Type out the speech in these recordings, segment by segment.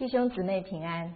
弟兄姊妹平安。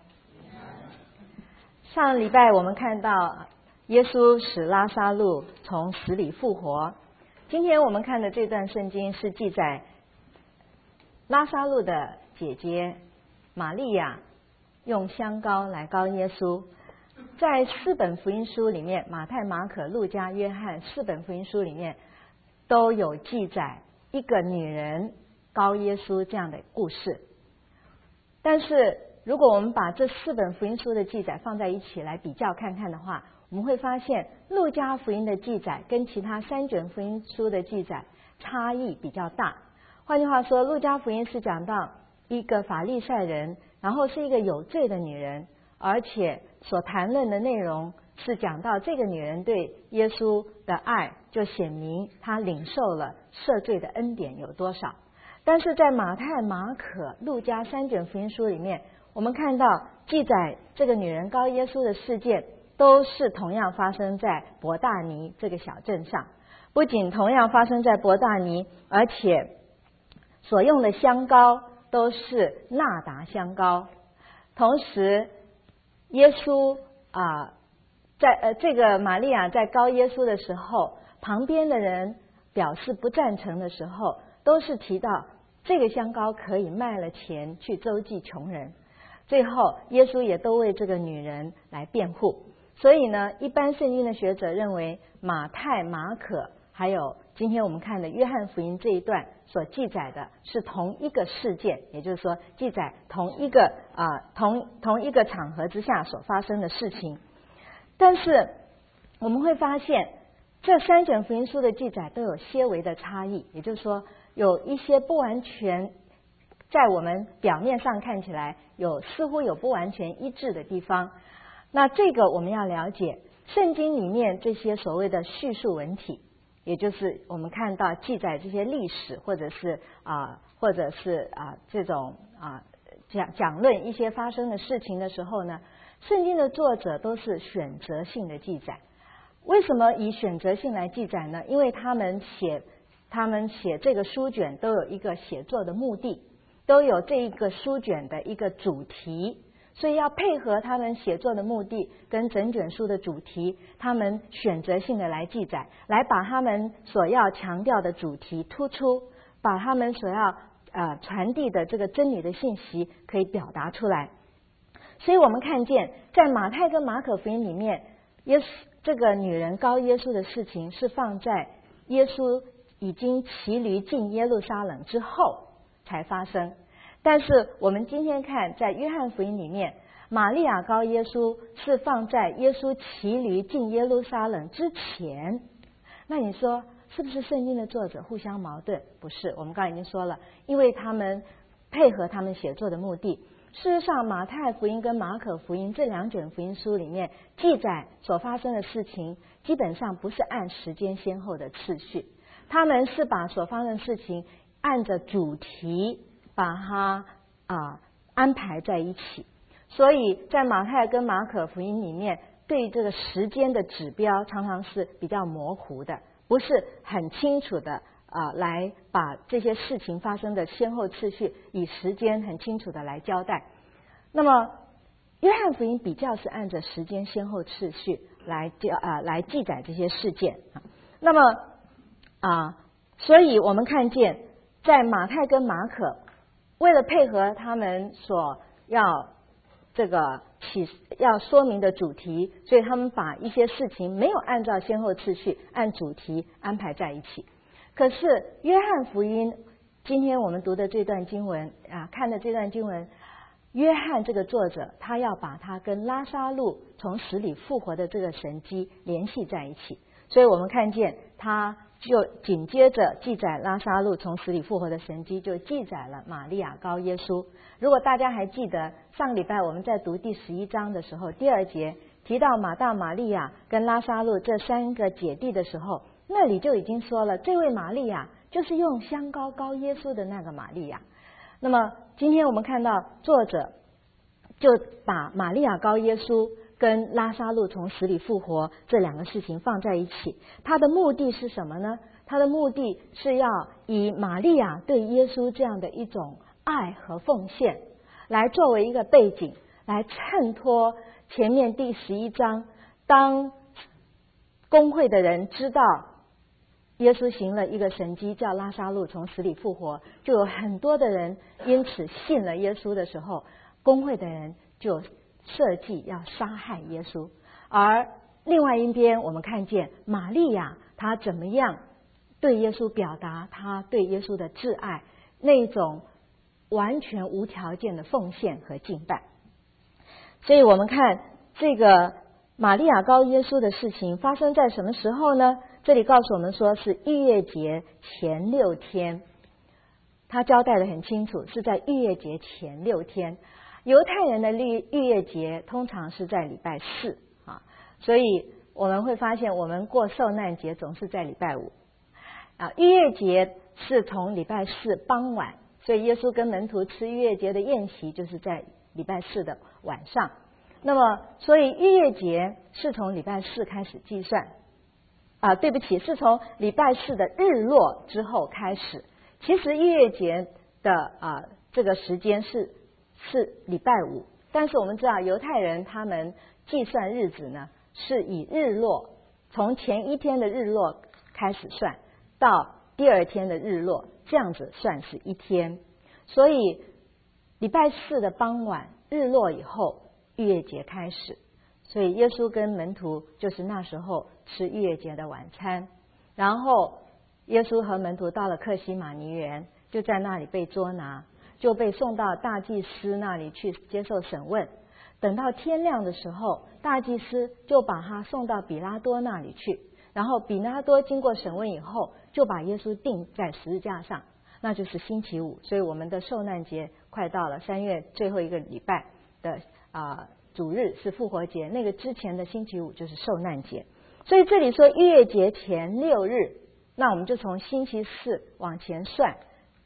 上礼拜我们看到耶稣使拉撒路从死里复活。今天我们看的这段圣经是记载拉撒路的姐姐玛利亚用香膏来膏耶稣。在四本福音书里面，马太、马可、路加、约翰四本福音书里面都有记载一个女人膏耶稣这样的故事。但是如果我们把这四本福音书的记载放在一起来比较看看的话，我们会发现路加福音的记载跟其他3卷福音书的记载差异比较大。换句话说，路加福音是讲到一个法利赛人，然后是一个有罪的女人，而且所谈论的内容是讲到这个女人对耶稣的爱，就显明她领受了赦罪的恩典有多少。但是在马太、马可、路加3卷福音书里面，我们看到记载这个女人膏耶稣的事件都是同样发生在伯大尼这个小镇上。不仅同样发生在伯大尼，而且所用的香膏都是纳达香膏。同时耶稣这个玛利亚在膏耶稣的时候，旁边的人表示不赞成的时候，都是提到这个香膏可以卖了钱去周济穷人。最后耶稣也都为这个女人来辩护。所以呢，一般圣经的学者认为马太、马可还有今天我们看的约翰福音这一段所记载的是同一个事件，也就是说记载同一个场合之下所发生的事情。但是我们会发现这3卷福音书的记载都有些微的差异，也就是说有一些不完全，在我们表面上看起来似乎有不完全一致的地方。那这个我们要了解圣经里面这些所谓的叙述文体，也就是我们看到记载这些历史或者是这种讲论一些发生的事情的时候呢，圣经的作者都是选择性的记载。为什么以选择性来记载呢？因为他们写这个书卷都有一个写作的目的，都有这一个书卷的一个主题，所以要配合他们写作的目的跟整卷书的主题，他们选择性的来记载，来把他们所要强调的主题突出，把他们所要传递的这个真理的信息可以表达出来。所以我们看见在马太跟马可福音里面，这个女人膏耶稣的事情是放在耶稣已经骑驴进耶路撒冷之后才发生。但是我们今天看在约翰福音里面，玛利亚膏耶稣是放在耶稣骑驴进耶路撒冷之前。那你说是不是圣经的作者互相矛盾？不是，我们刚才已经说了，因为他们配合他们写作的目的。事实上马太福音跟马可福音这2卷福音书里面记载所发生的事情，基本上不是按时间先后的次序，他们是把所发生的事情按着主题把它安排在一起。所以在马太跟马可福音里面，对这个时间的指标常常是比较模糊的，不是很清楚的来把这些事情发生的先后次序以时间很清楚的来交代。那么约翰福音比较是按着时间先后次序来记载这些事件。那么所以我们看见在马太跟马可为了配合他们所要说明的主题，所以他们把一些事情没有按照先后次序按主题安排在一起。可是约翰福音今天我们读的这段经文看的这段经文，约翰这个作者他要把他跟拉撒路从死里复活的这个神迹联系在一起，所以我们看见他就紧接着记载拉撒路从死里复活的神迹，就记载了玛利亚膏耶稣。如果大家还记得上礼拜我们在读第11章的时候，第2节提到马大、玛利亚跟拉撒路这3个姐弟的时候，那里就已经说了，这位玛利亚就是用香膏膏耶稣的那个玛利亚。那么今天我们看到作者就把玛利亚膏耶稣跟拉撒路从死里复活这2个事情放在一起，他的目的是什么呢？他的目的是要以玛利亚对耶稣这样的一种爱和奉献来作为一个背景，来衬托前面第11章，当公会的人知道耶稣行了一个神迹，叫拉撒路从死里复活，就有很多的人因此信了耶稣的时候，公会的人就设计要杀害耶稣。而另外一边，我们看见玛利亚她怎么样对耶稣表达她对耶稣的挚爱，那种完全无条件的奉献和敬拜。所以我们看这个玛利亚膏耶稣的事情发生在什么时候呢？这里告诉我们说是逾越节前6天，他交代得很清楚，是在逾越节前6天。犹太人的逾越节通常是在礼拜4啊，所以我们会发现我们过受难节总是在礼拜5啊，逾越节是从礼拜4傍晚，所以耶稣跟门徒吃逾越节的宴席就是在礼拜4的晚上。那么所以逾越节是从礼拜4开始计算啊，对不起，是从礼拜4的日落之后开始。其实逾越节的这个时间是礼拜5，但是我们知道犹太人他们计算日子呢，是以日落，从前一天的日落开始算，到第二天的日落，这样子算是一天。所以礼拜4的傍晚日落以后，逾越节开始。所以耶稣跟门徒就是那时候吃逾越节的晚餐，然后耶稣和门徒到了客西马尼园，就在那里被捉拿，就被送到大祭司那里去接受审问。等到天亮的时候，大祭司就把他送到比拉多那里去，然后比拉多经过审问以后，就把耶稣钉在十字架上，那就是星期5。所以我们的受难节快到了，3月最后一个礼拜的主日是复活节，那个之前的星期5就是受难节。所以这里说逾越节前6日，那我们就从星期4往前算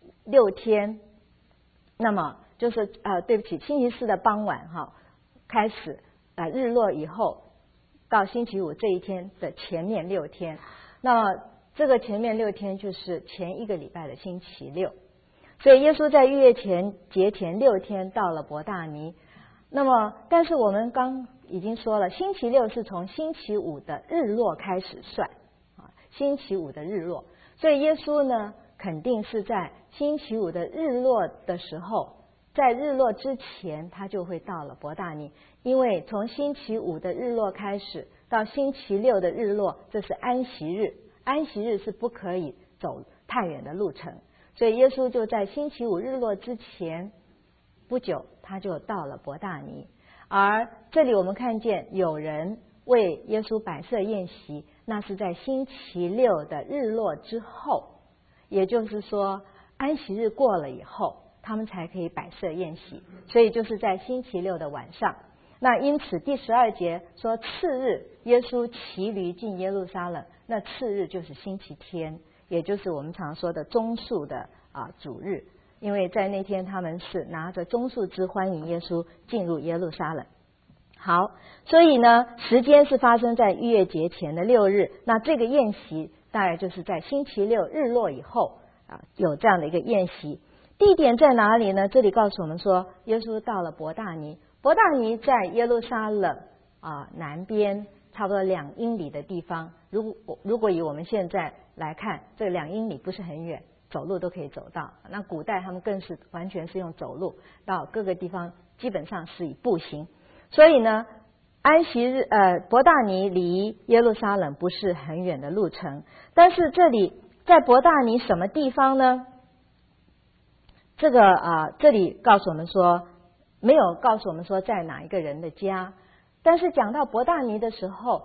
6天，那么就是对不起，星期4的傍晚开始日落以后到星期5这一天的前面6天，那么这个前面6天就是前一个礼拜的星期6。所以耶稣在逾越节前6天到了伯大尼。那么但是我们刚已经说了，星期6是从星期5的日落开始算星期5的日落，所以耶稣呢肯定是在星期5的日落的时候，在日落之前他就会到了伯大尼，因为从星期5的日落开始到星期6的日落，这是安息日，安息日是不可以走太远的路程，所以耶稣就在星期5日落之前不久他就到了伯大尼。而这里我们看见有人为耶稣摆设宴席，那是在星期6的日落之后，也就是说安息日过了以后他们才可以摆设宴席，所以就是在星期6的晚上。那因此第12节说次日耶稣骑驴进耶路撒冷，那次日就是星期天，也就是我们常说的棕树的主日，因为在那天他们是拿着棕树枝欢迎耶稣进入耶路撒冷。好，所以呢时间是发生在逾越节前的6日，那这个宴席大概就是在星期6日落以后有这样的一个宴席。地点在哪里呢？这里告诉我们说耶稣到了伯大尼，伯大尼在耶路撒冷南边差不多2英里的地方。如果以我们现在来看，这2英里不是很远，走路都可以走到。那古代他们更是完全是用走路到各个地方，基本上是以步行。所以呢安息日伯大尼离耶路撒冷不是很远的路程，但是这里在伯大尼什么地方呢？这里告诉我们说没有告诉我们说在哪一个人的家，但是讲到伯大尼的时候，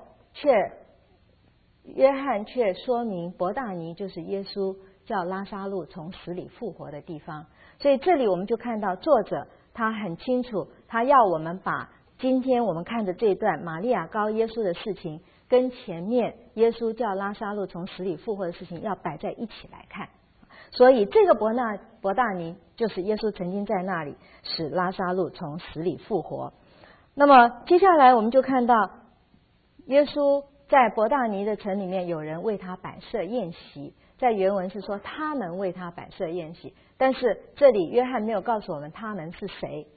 约翰却说明伯大尼就是耶稣叫拉撒路从死里复活的地方。所以这里我们就看到作者他很清楚，他要我们把今天我们看的这段玛利亚膏耶稣的事情跟前面耶稣叫拉撒路从死里复活的事情要摆在一起来看。所以这个伯大尼就是耶稣曾经在那里使拉撒路从死里复活。那么接下来我们就看到耶稣在伯大尼的城里面有人为他摆设宴席，在原文是说他们为他摆设宴席，但是这里约翰没有告诉我们他们是谁。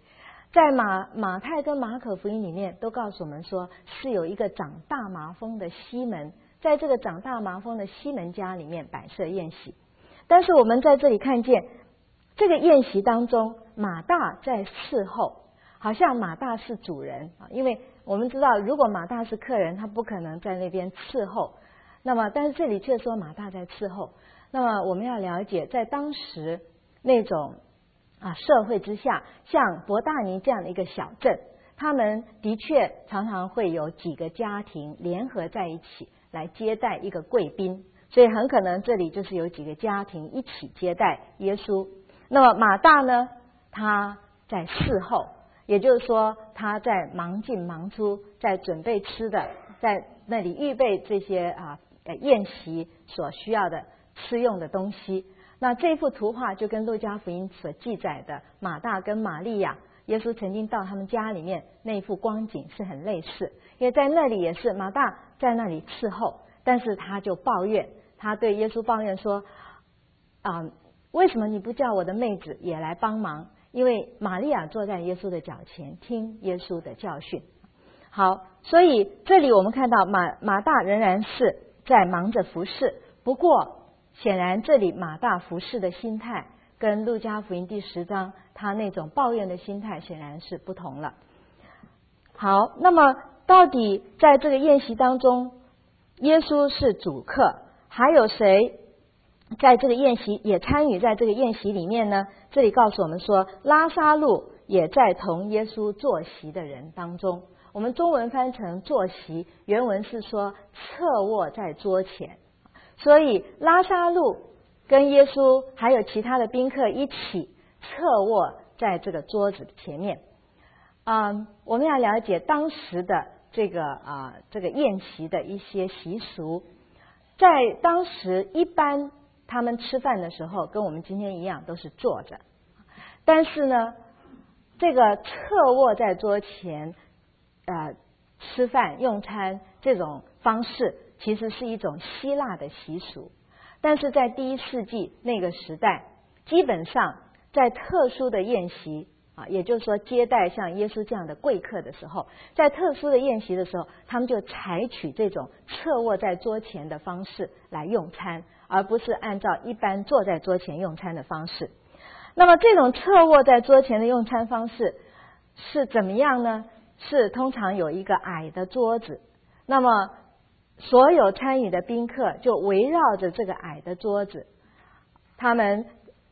在马太跟马可福音里面都告诉我们说，是有一个长大麻风的西门，在这个长大麻风的西门家里面摆设宴席。但是我们在这里看见这个宴席当中，马大在伺候，好像马大是主人啊，因为我们知道如果马大是客人，他不可能在那边伺候，那么但是这里却说马大在伺候。那么我们要了解，在当时那种社会之下，像伯大尼这样的一个小镇，他们的确常常会有几个家庭联合在一起来接待一个贵宾，所以很可能这里就是有几个家庭一起接待耶稣。那么马大呢，他在伺候，也就是说他在忙进忙出，在准备吃的，在那里预备这些宴席所需要的吃用的东西。那这幅图画就跟路加福音所记载的马大跟玛利亚，耶稣曾经到他们家里面那一幅光景是很类似。因为在那里也是马大在那里伺候，但是他就抱怨，他对耶稣抱怨说为什么你不叫我的妹子也来帮忙？因为玛利亚坐在耶稣的脚前听耶稣的教训。好，所以这里我们看到马大仍然是在忙着服侍，不过显然这里马大服侍的心态跟路加福音第10章他那种抱怨的心态显然是不同了。好，那么到底在这个宴席当中，耶稣是主客，还有谁在这个宴席也参与在这个宴席里面呢？这里告诉我们说，拉撒路也在同耶稣坐席的人当中。我们中文翻成坐席，原文是说侧卧在桌前，所以拉撒路跟耶稣还有其他的宾客一起侧卧在这个桌子前面。我们要了解当时的这个宴席的一些习俗。在当时一般他们吃饭的时候跟我们今天一样都是坐着，但是呢这个侧卧在桌前吃饭用餐这种方式其实是一种希腊的习俗，但是在第1世纪那个时代，基本上在特殊的宴席也就是说接待像耶稣这样的贵客的时候，在特殊的宴席的时候，他们就采取这种侧卧在桌前的方式来用餐，而不是按照一般坐在桌前用餐的方式。那么这种侧卧在桌前的用餐方式是怎么样呢？是通常有一个矮的桌子，那么所有参与的宾客就围绕着这个矮的桌子，他们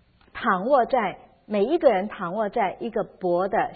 每一个人躺卧在一个薄的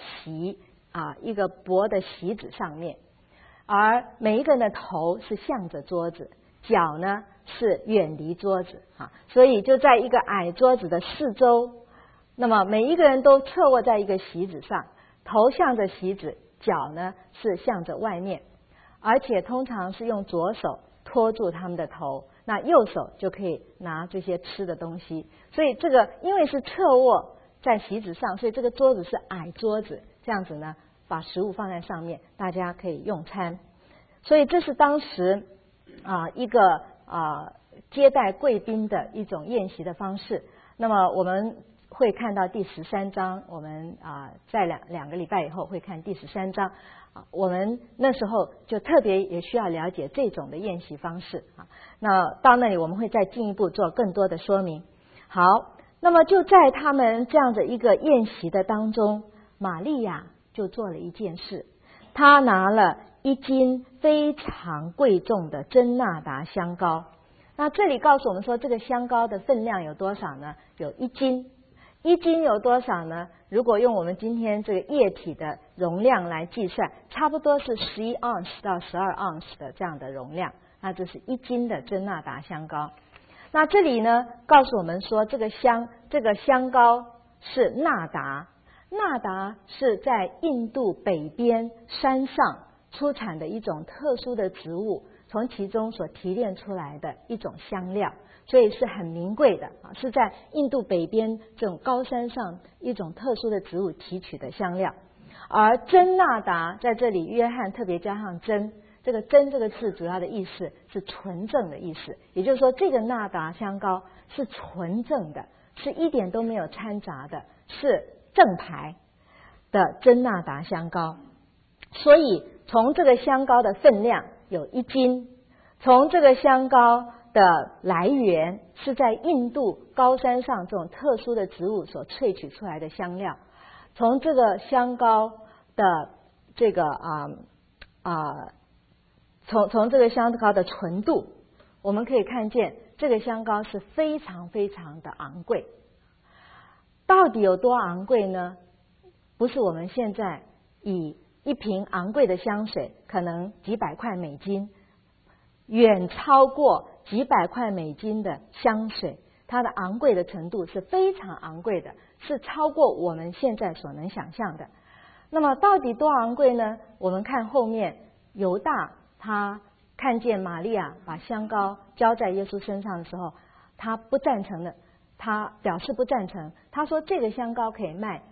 席子上面，而每一个人的头是向着桌子，脚呢是远离桌子所以就在一个矮桌子的四周，那么每一个人都侧卧在一个席子上，头向着席子，脚呢是向着外面，而且通常是用左手托住他们的头，那右手就可以拿这些吃的东西。所以这个因为是侧卧在席子上，所以这个桌子是矮桌子，这样子呢把食物放在上面，大家可以用餐。所以这是当时一个接待贵宾的一种宴席的方式。那么我们会看到第13章，我们在两个礼拜以后会看第13章我们那时候就特别也需要了解这种的宴席方式那到那里我们会再进一步做更多的说明。好，那么就在他们这样的一个宴席的当中，玛利亚就做了一件事，她拿了1斤非常贵重的真纳达香膏。那这里告诉我们说，这个香膏的分量有多少呢？有1斤。1斤有多少呢？如果用我们今天这个液体的容量来计算，差不多是11盎司到12盎司的这样的容量。那这是1斤的真纳达香膏。那这里呢告诉我们说，这个香膏是纳达。纳达是在印度北边山上出产的一种特殊的植物，从其中所提炼出来的一种香料，所以是很名贵的是在印度北边这种高山上一种特殊的植物提取的香料。而真纳达在这里约翰特别加上真，这个真这个字主要的意思是纯正的意思，也就是说这个纳达香膏是纯正的，是一点都没有掺杂的，是正牌。 的真纳达香膏。所以从这个香膏的分量有1斤，从这个香膏的来源是在印度高山上这种特殊的植物所萃取出来的香料，从这个香膏的这个从这个香膏的纯度，我们可以看见这个香膏是非常非常的昂贵。到底有多昂贵呢？不是我们现在以一瓶昂贵的香水可能几百块美金，远超过几百块美金的香水，它的昂贵的程度是非常昂贵的，是超过我们现在所能想象的。那么到底多昂贵呢？我们看后面，犹大他看见玛利亚把香膏浇在耶稣身上的时候，他不赞成的，他表示不赞成。他说这个香膏可以卖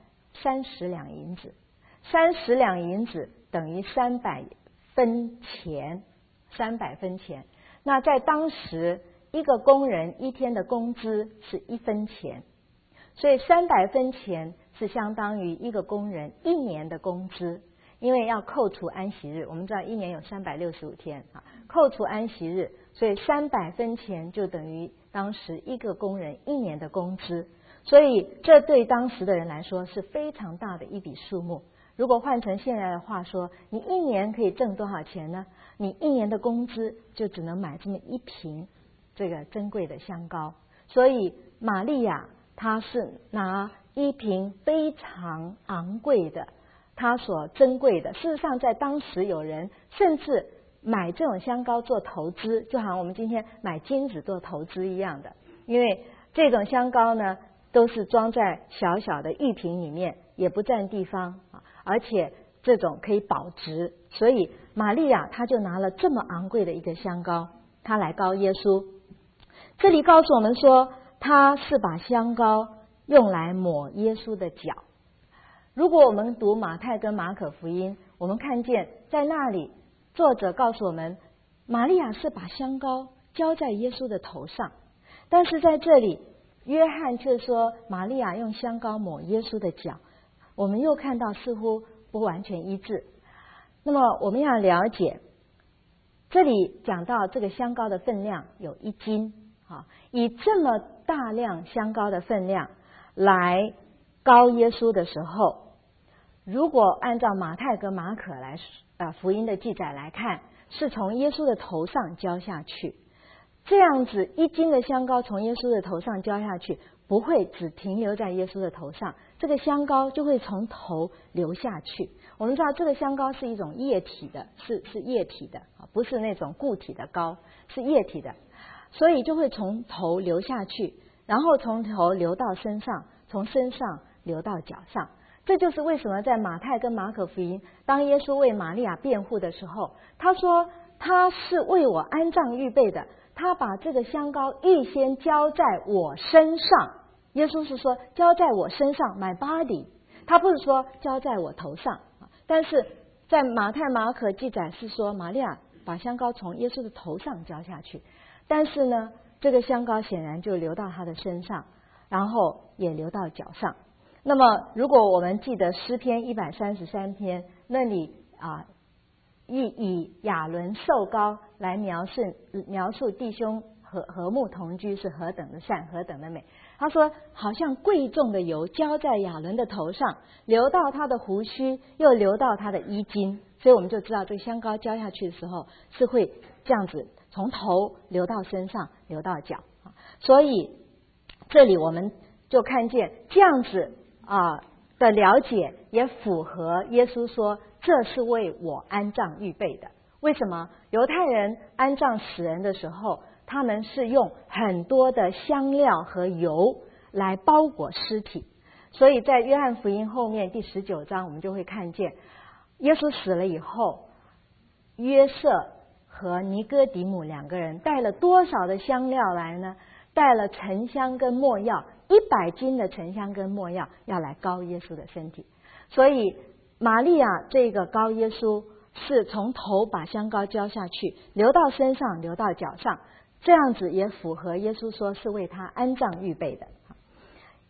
30两银子，30两银子等于300分钱，300分钱。那在当时，一个工人一天的工资是1分钱，所以300分钱是相当于一个工人1年的工资。因为要扣除安息日，我们知道1年有365天啊，扣除安息日，所以300分钱就等于当时一个工人1年的工资。所以这对当时的人来说是非常大的一笔数目。如果换成现在的话说，你1年可以挣多少钱呢？你1年的工资就只能买这么1瓶这个珍贵的香膏。所以玛利亚她是拿1瓶非常昂贵的，它所珍贵的。事实上在当时有人甚至买这种香膏做投资，就好像我们今天买金子做投资一样的。因为这种香膏呢都是装在小小的玉瓶里面，也不占地方，而且这种可以保值。所以玛利亚她就拿了这么昂贵的一个香膏，她来膏耶稣。这里告诉我们说，她是把香膏用来抹耶稣的脚。如果我们读马太跟马可福音，我们看见在那里作者告诉我们，玛利亚是把香膏浇在耶稣的头上，但是在这里约翰却说玛利亚用香膏抹耶稣的脚。我们又看到似乎不完全一致。那么我们要了解，这里讲到这个香膏的分量有1斤，以这么大量香膏的分量来膏耶稣的时候，如果按照马太跟马可福音的记载来看，是从耶稣的头上浇下去。这样子1斤的香膏从耶稣的头上浇下去，不会只停留在耶稣的头上，这个香膏就会从头流下去。我们知道这个香膏是一种液体的，是液体的，不是那种固体的膏，是液体的，所以就会从头流下去，然后从头流到身上，从身上流到脚上。这就是为什么在马太跟马可福音，当耶稣为玛利亚辩护的时候，他说他是为我安葬预备的，他把这个香膏预先浇在我身上。耶稣是说浇在我身上 my body， 他不是说浇在我头上。但是在马太马可记载是说玛利亚把香膏从耶稣的头上浇下去，但是呢这个香膏显然就流到他的身上，然后也流到脚上。那么如果我们记得诗篇133篇，那里以亚伦受膏来描述弟兄和睦同居是何等的善，何等的美。他说好像贵重的油浇在亚伦的头上，流到他的胡须，又流到他的衣襟。所以我们就知道这个香膏浇下去的时候是会这样子从头流到身上，流到脚。所以这里我们就看见这样子的了解也符合耶稣说这是为我安葬预备的。为什么？犹太人安葬死人的时候，他们是用很多的香料和油来包裹尸体。所以在约翰福音后面第19章，我们就会看见耶稣死了以后，约瑟和尼哥底母2个人带了多少的香料来呢？带了沉香跟没药，100斤的沉香跟没药，要来膏耶稣的身体。所以玛利亚这个膏耶稣是从头把香膏浇下去，流到身上，流到脚上，这样子也符合耶稣说是为他安葬预备的。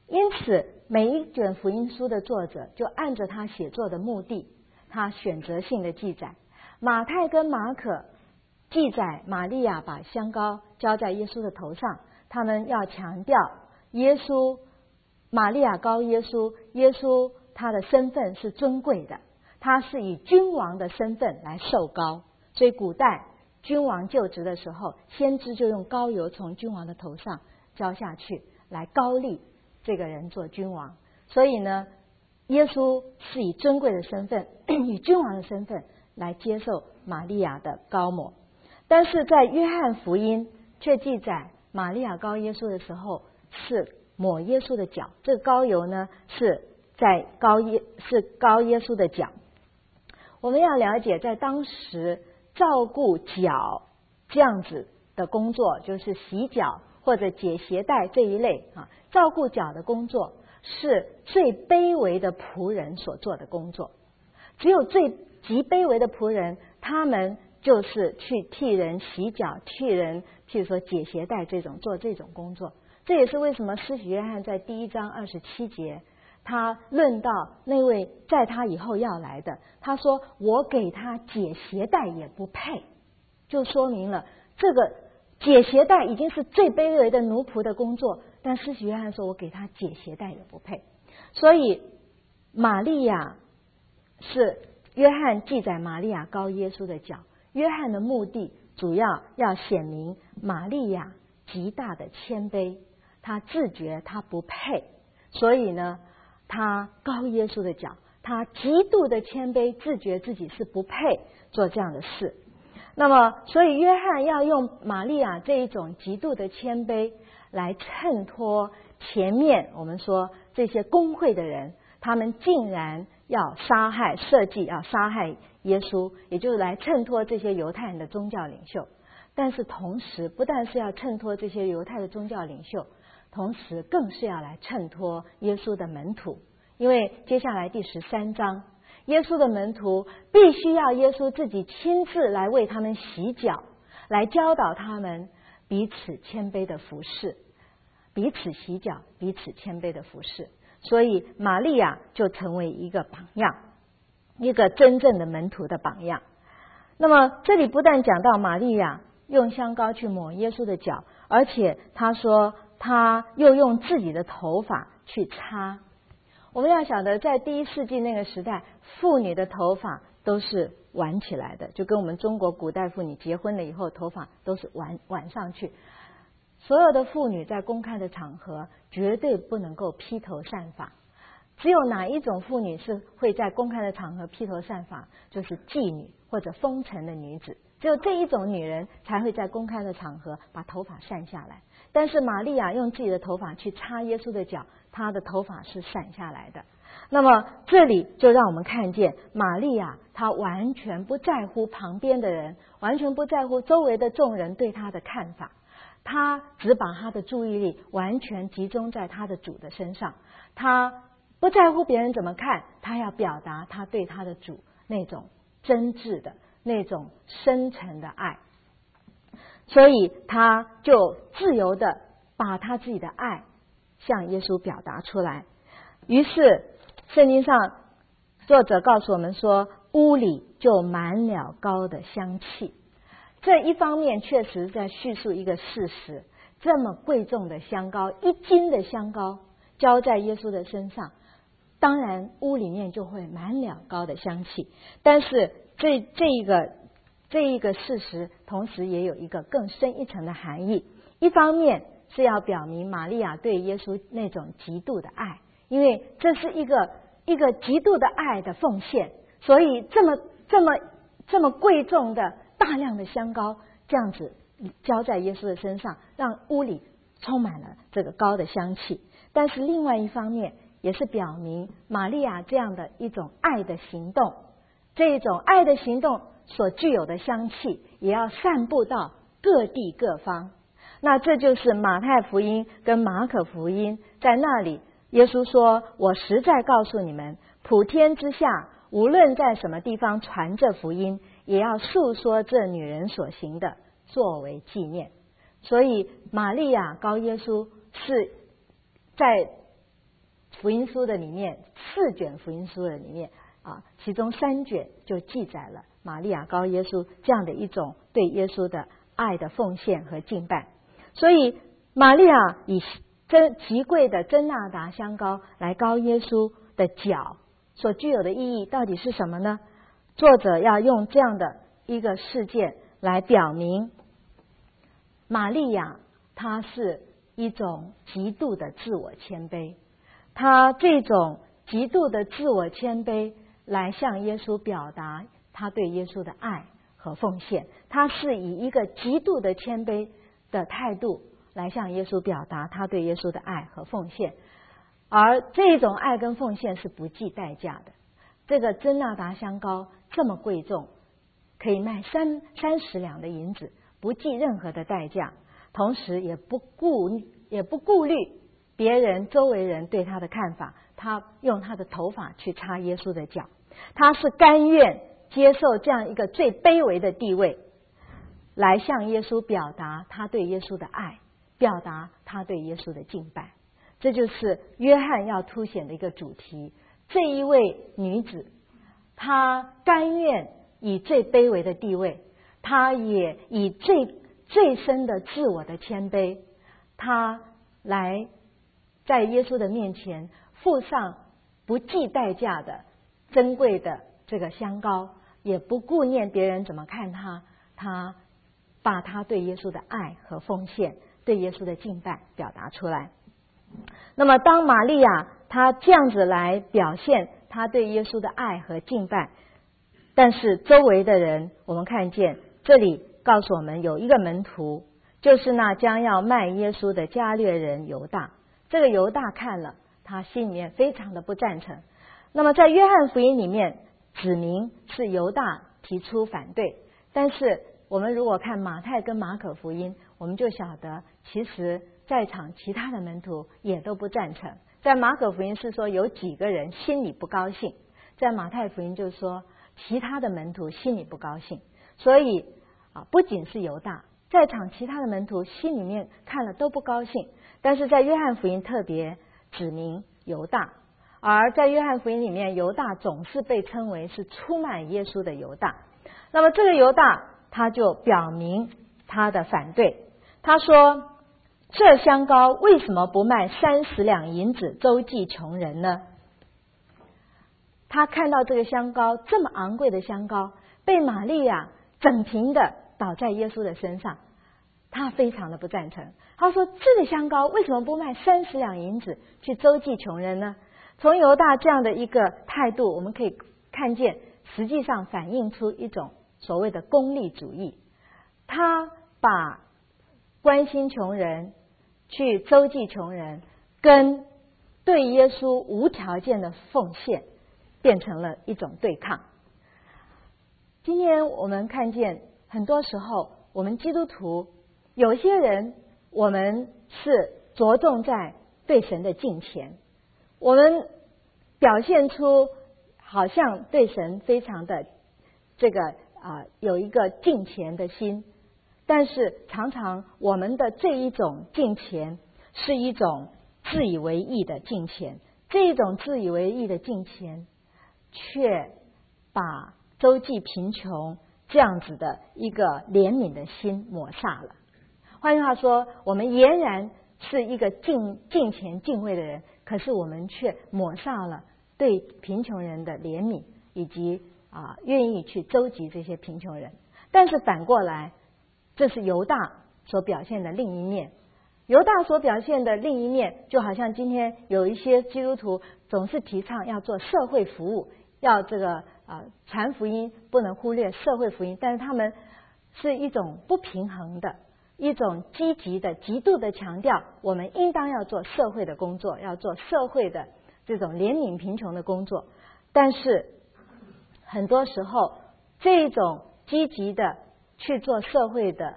因此每一卷福音书的作者就按着他写作的目的，他选择性的记载。马太跟马可记载玛利亚把香膏浇在耶稣的头上，他们要强调耶稣，玛利亚膏耶稣，耶稣他的身份是尊贵的，他是以君王的身份来受膏。所以古代君王就职的时候，先知就用膏油从君王的头上浇下去，来膏立这个人做君王。所以呢，耶稣是以尊贵的身份，以君王的身份来接受玛利亚的膏抹。但是在约翰福音却记载，玛利亚膏耶稣的时候是抹耶稣的脚，这个膏油呢是膏耶稣的脚。我们要了解，在当时照顾脚这样子的工作，就是洗脚或者解鞋带这一类照顾脚的工作是最卑微的仆人所做的工作。只有极卑微的仆人，他们就是去替人洗脚，替人譬如说解鞋带做这种工作。这也是为什么施洗约翰在第1章27节他论到那位在他以后要来的，他说我给他解鞋带也不配，就说明了这个解鞋带已经是最卑微的奴仆的工作，但施洗约翰说我给他解鞋带也不配。所以玛利亚是约翰记载玛利亚膏耶稣的脚，约翰的目的主要显明玛利亚极大的谦卑，他自觉他不配，所以呢他膏耶稣的脚，他极度的谦卑，自觉自己是不配做这样的事。那么所以约翰要用玛利亚这一种极度的谦卑来衬托前面我们说这些公会的人，他们竟然设计要杀害耶稣，也就是来衬托这些犹太人的宗教领袖。但是同时不但是要衬托这些犹太的宗教领袖，同时更是要来衬托耶稣的门徒。因为接下来第13章，耶稣的门徒必须要耶稣自己亲自来为他们洗脚，来教导他们彼此谦卑的服侍，彼此洗脚，彼此谦卑的服侍。所以玛利亚就成为一个榜样，一个真正的门徒的榜样。那么这里不但讲到玛利亚用香膏去抹耶稣的脚，而且他说他又用自己的头发去擦。我们要晓得，在第1世纪那个时代，妇女的头发都是挽起来的，就跟我们中国古代妇女结婚了以后头发都是挽上去。所有的妇女在公开的场合绝对不能够披头散发，只有哪一种妇女是会在公开的场合披头散发，就是妓女或者风尘的女子，只有这一种女人才会在公开的场合把头发散下来。但是玛利亚用自己的头发去擦耶稣的脚，她的头发是散下来的。那么这里就让我们看见玛利亚她完全不在乎旁边的人，完全不在乎周围的众人对她的看法，她只把她的注意力完全集中在她的主的身上，她不在乎别人怎么看，她要表达她对她的主那种真挚的那种深沉的爱。所以他就自由的把他自己的爱向耶稣表达出来。于是圣经上作者告诉我们说，屋里就满了膏的香气。这一方面确实在叙述一个事实，这么贵重的香膏，1斤的香膏浇在耶稣的身上，当然屋里面就会满了膏的香气。但是这一个事实同时也有一个更深一层的含义。一方面是要表明玛利亚对耶稣那种极度的爱，因为这是一个极度的爱的奉献，所以这么贵重的大量的香膏这样子浇在耶稣的身上，让屋里充满了这个膏的香气。但是另外一方面也是表明玛利亚这样的一种爱的行动，这一种爱的行动所具有的香气也要散布到各地各方。那这就是马太福音跟马可福音，在那里耶稣说，我实在告诉你们，普天之下无论在什么地方传这福音，也要述说这女人所行的，作为纪念。所以玛利亚膏耶稣是在福音书的里面，4卷福音书的里面其中3卷就记载了玛利亚膏耶稣这样的一种对耶稣的爱的奉献和敬拜。所以玛利亚以极贵的真纳达香膏来膏耶稣的脚所具有的意义到底是什么呢？作者要用这样的一个事件来表明，玛利亚她是一种极度的自我谦卑，她这种极度的自我谦卑来向耶稣表达她对耶稣的爱和奉献，她是以一个极度的谦卑的态度来向耶稣表达她对耶稣的爱和奉献，而这种爱跟奉献是不计代价的。这个真纳达香膏这么贵重，可以卖30两的银子，不计任何的代价，同时也不顾虑别人周围人对他的看法，他用他的头发去擦耶稣的脚，他是甘愿接受这样一个最卑微的地位，来向耶稣表达他对耶稣的爱，表达他对耶稣的敬拜。这就是约翰要凸显的一个主题。这一位女子，她甘愿以最卑微的地位，她也以最深的自我的谦卑，她来在耶稣的面前付上不计代价的珍贵的这个香膏，也不顾念别人怎么看她，她把她对耶稣的爱和奉献，对耶稣的敬拜表达出来。那么当玛利亚她这样子来表现她对耶稣的爱和敬拜，但是周围的人，我们看见这里告诉我们有一个门徒，就是那将要卖耶稣的加略人犹大。这个犹大看了，他心里面非常的不赞成。那么在约翰福音里面指明是犹大提出反对，但是我们如果看马太跟马可福音，我们就晓得其实在场其他的门徒也都不赞成。在马可福音是说有几个人心里不高兴，在马太福音就是说其他的门徒心里不高兴。所以不仅是犹大，在场其他的门徒心里面看了都不高兴，但是在约翰福音特别指明犹大，而在约翰福音里面犹大总是被称为是出卖耶稣的犹大。那么这个犹大他就表明他的反对，他说这香膏为什么不卖30两银子周济穷人呢？他看到这个香膏这么昂贵的香膏被玛利亚整瓶的倒在耶稣的身上，他非常的不赞成。他说这个香膏为什么不卖30两银子去周济穷人呢？从犹大这样的一个态度，我们可以看见实际上反映出一种所谓的功利主义。他把关心穷人去周济穷人跟对耶稣无条件的奉献变成了一种对抗。今天我们看见很多时候我们基督徒有些人，我们是着重在对神的敬虔，我们表现出好像对神非常的有一个敬虔的心，但是常常我们的这一种敬虔是一种自以为义的敬虔，这一种自以为义的敬虔却把周济贫穷这样子的一个怜悯的心抹煞了。换句话说，我们俨然是一个敬虔敬畏的人，可是我们却抹煞了对贫穷人的怜悯，以及愿意去周济这些贫穷人。但是反过来，这是犹大所表现的另一面。犹大所表现的另一面，就好像今天有一些基督徒总是提倡要做社会服务，要传福音，不能忽略社会福音，但是他们是一种不平衡的，一种积极的极度的强调我们应当要做社会的工作，要做社会的这种怜悯贫穷的工作。但是很多时候这种积极的去做社会的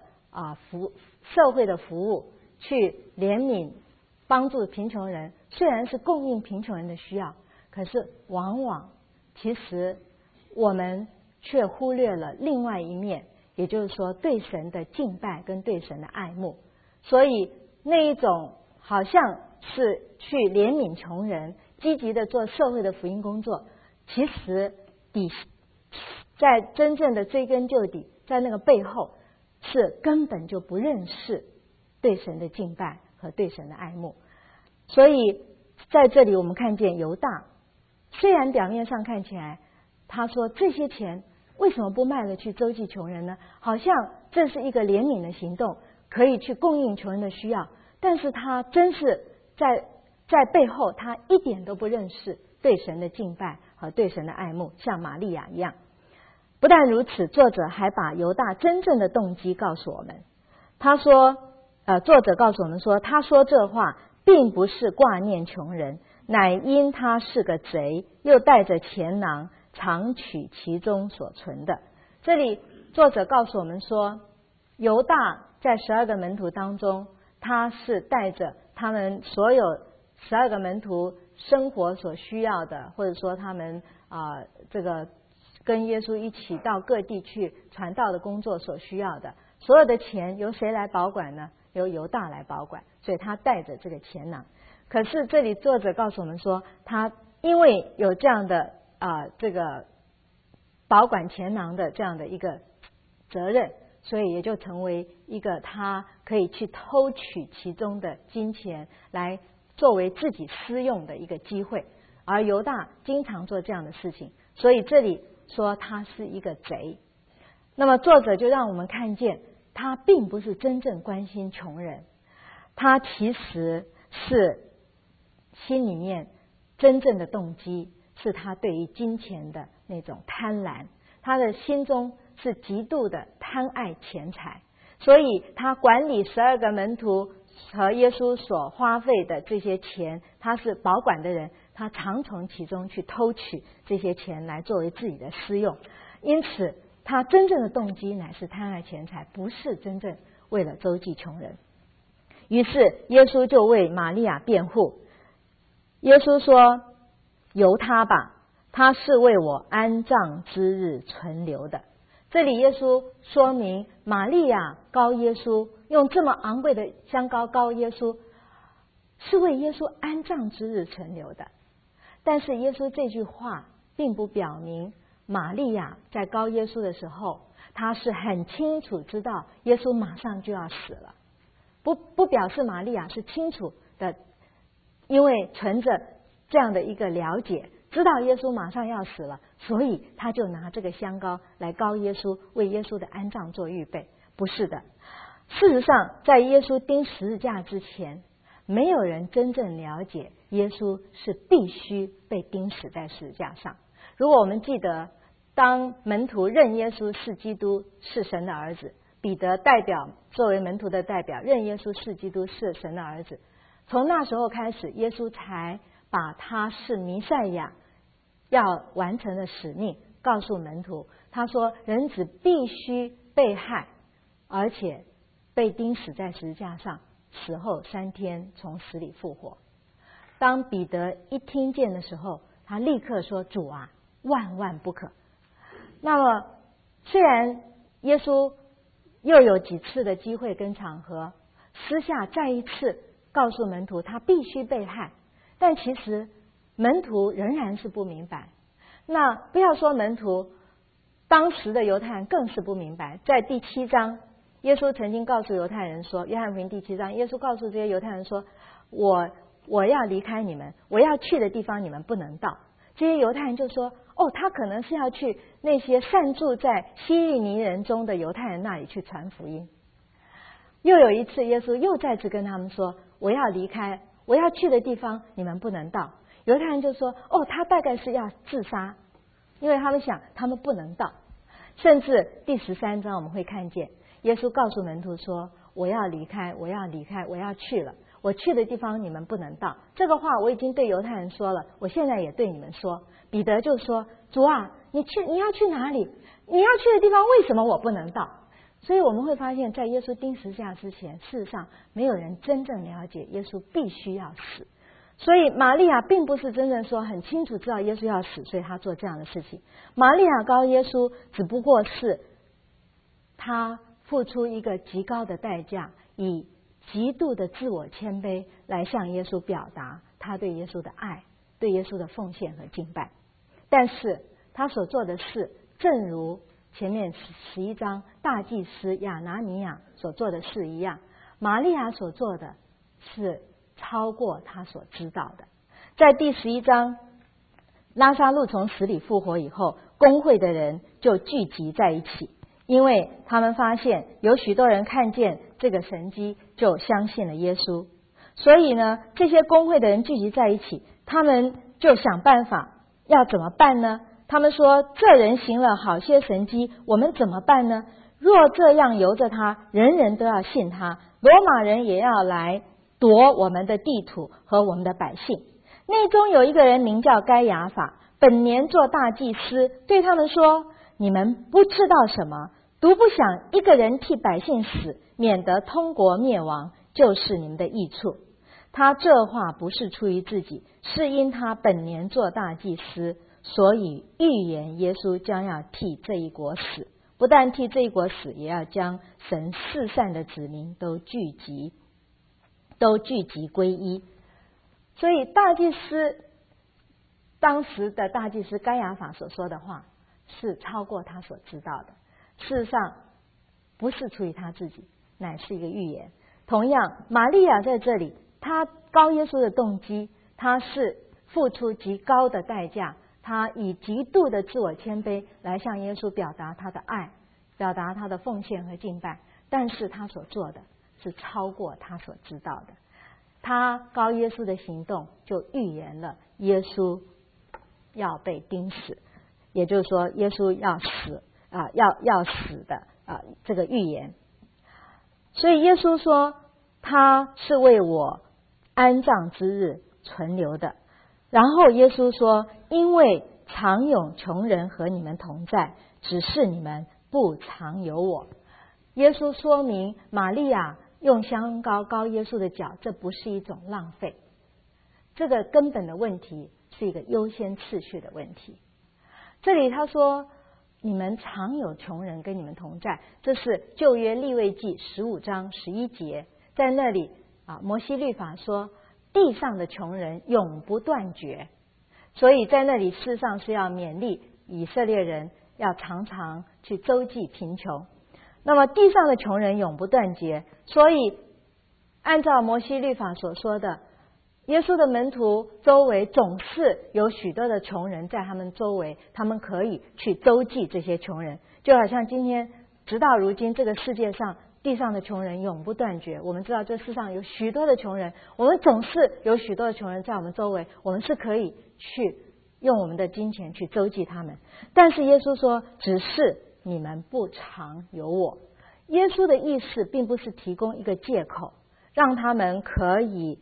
服务，去怜悯帮助贫穷人，虽然是供应贫穷人的需要，可是往往其实我们却忽略了另外一面，也就是说对神的敬拜跟对神的爱慕。所以那一种好像是去怜悯穷人， 积极的做社会的福音工作，其实在真正的追根究底，在那个背后是根本就不认识对神的敬拜和对神的爱慕。所以在这里我们看见犹大，虽然表面上看起来他说这些钱为什么不卖了去周济穷人呢？好像这是一个怜悯的行动，可以去供应穷人的需要，但是他真是在背后他一点都不认识对神的敬拜和对神的爱慕，像玛利亚一样。不但如此，作者还把犹大真正的动机告诉我们。他说作者告诉我们说，他说这话并不是挂念穷人，乃因他是个贼，又带着钱囊常取其中所存的。这里作者告诉我们说，犹大在12个门徒当中，他是带着他们所有12个门徒生活所需要的，或者说他们这个跟耶稣一起到各地去传道的工作所需要的，所有的钱由谁来保管呢？由犹大来保管，所以他带着这个钱囊。可是这里作者告诉我们说，他因为有这样的这个保管钱囊的这样的一个责任，所以也就成为一个他可以去偷取其中的金钱来作为自己私用的一个机会。而犹大经常做这样的事情，所以这里说他是一个贼。那么作者就让我们看见，他并不是真正关心穷人，他其实是心里面真正的动机是他对于金钱的那种贪婪，他的心中是极度的贪爱钱财，所以他管理12个门徒和耶稣所花费的这些钱，他是保管的人，他常从其中去偷取这些钱来作为自己的私用。因此他真正的动机乃是贪爱钱财，不是真正为了周济穷人。于是耶稣就为玛利亚辩护，耶稣说，由他吧，他是为我安葬之日存留的。这里耶稣说明玛利亚膏耶稣，用这么昂贵的香膏膏耶稣，是为耶稣安葬之日存留的。但是耶稣这句话并不表明玛利亚在膏耶稣的时候，他是很清楚知道耶稣马上就要死了，不表示玛利亚是清楚的，因为存着这样的一个了解，知道耶稣马上要死了，所以他就拿这个香膏来膏耶稣，为耶稣的安葬做预备。不是的，事实上在耶稣钉十字架之前，没有人真正了解耶稣是必须被钉死在十字架上。如果我们记得，当门徒认耶稣是基督，是神的儿子，彼得作为门徒的代表认耶稣是基督，是神的儿子，从那时候开始，耶稣才把他是弥赛亚要完成的使命告诉门徒。他说人子必须被害，而且被钉死在十字架上，死后3天从死里复活。当彼得一听见的时候，他立刻说，主啊，万万不可。那么虽然耶稣又有几次的机会跟场合私下再一次告诉门徒他必须被害，但其实门徒仍然是不明白。那不要说门徒，当时的犹太人更是不明白。在第7章，耶稣曾经告诉犹太人说，约翰福音第7章，耶稣告诉这些犹太人说，我要离开你们，我要去的地方你们不能到。这些犹太人就说，他可能是要去那些散住在希利尼人中的犹太人那里去传福音。又有一次，耶稣又再次跟他们说，我要离开，我要去的地方你们不能到。犹太人就说，他大概是要自杀，因为他们想他们不能到。甚至第13章我们会看见耶稣告诉门徒说，我要离开，我要离开，我要去了，我去的地方你们不能到。这个话我已经对犹太人说了，我现在也对你们说。彼得就说，主啊，你要去哪里？你要去的地方为什么我不能到？所以我们会发现，在耶稣钉十字架之前，事实上没有人真正了解耶稣必须要死。所以玛利亚并不是真正说很清楚知道耶稣要死，所以他做这样的事情。玛利亚膏耶稣只不过是他付出一个极高的代价，以极度的自我谦卑来向耶稣表达他对耶稣的爱， 对耶稣的奉献和敬拜。但是他所做的事，正如前面11章大祭司亚拿尼亚所做的事一样，玛利亚所做的是超过他所知道的。在第11章，拉撒路从死里复活以后，公会的人就聚集在一起，因为他们发现有许多人看见这个神迹，就相信了耶稣。所以呢，这些公会的人聚集在一起，他们就想办法要怎么办呢？他们说，这人行了好些神迹，我们怎么办呢？若这样由着他，人人都要信他，罗马人也要来夺我们的地土和我们的百姓。内中有一个人名叫该亚法，本年做大祭司，对他们说，你们不知道什么，独不想一个人替百姓死，免得通国灭亡，就是你们的益处。他这话不是出于自己，是因他本年做大祭司，所以预言耶稣将要替这一国死，不但替这一国死，也要将神四散的子民都聚集归一。所以大祭司，当时的大祭司该亚法所说的话是超过他所知道的，事实上不是出于他自己，乃是一个预言。同样，玛利亚在这里，他高耶稣的动机，他是付出极高的代价，他以极度的自我谦卑来向耶稣表达他的爱，表达他的奉献和敬拜，但是他所做的是超过他所知道的。他高耶稣的行动就预言了耶稣要被钉死，也就是说耶稣要死要死的这个预言。所以耶稣说，他是为我安葬之日存留的。然后耶稣说，因为常有穷人和你们同在，只是你们不常有我。耶稣说明玛利亚用香膏膏耶稣的脚，这不是一种浪费，这个根本的问题是一个优先次序的问题。这里他说，你们常有穷人跟你们同在，这是旧约利未记15章11节，在那里摩西律法说，地上的穷人永不断绝，所以在那里事实上是要勉励以色列人要常常去周济贫穷。那么地上的穷人永不断绝，所以按照摩西律法所说的，耶稣的门徒周围总是有许多的穷人在他们周围，他们可以去周济这些穷人。就好像今天直到如今，这个世界上地上的穷人永不断绝。我们知道这世上有许多的穷人，我们总是有许多的穷人在我们周围，我们是可以去用我们的金钱去周济他们。但是耶稣说，只是你们不常有我。耶稣的意思并不是提供一个借口，让他们可以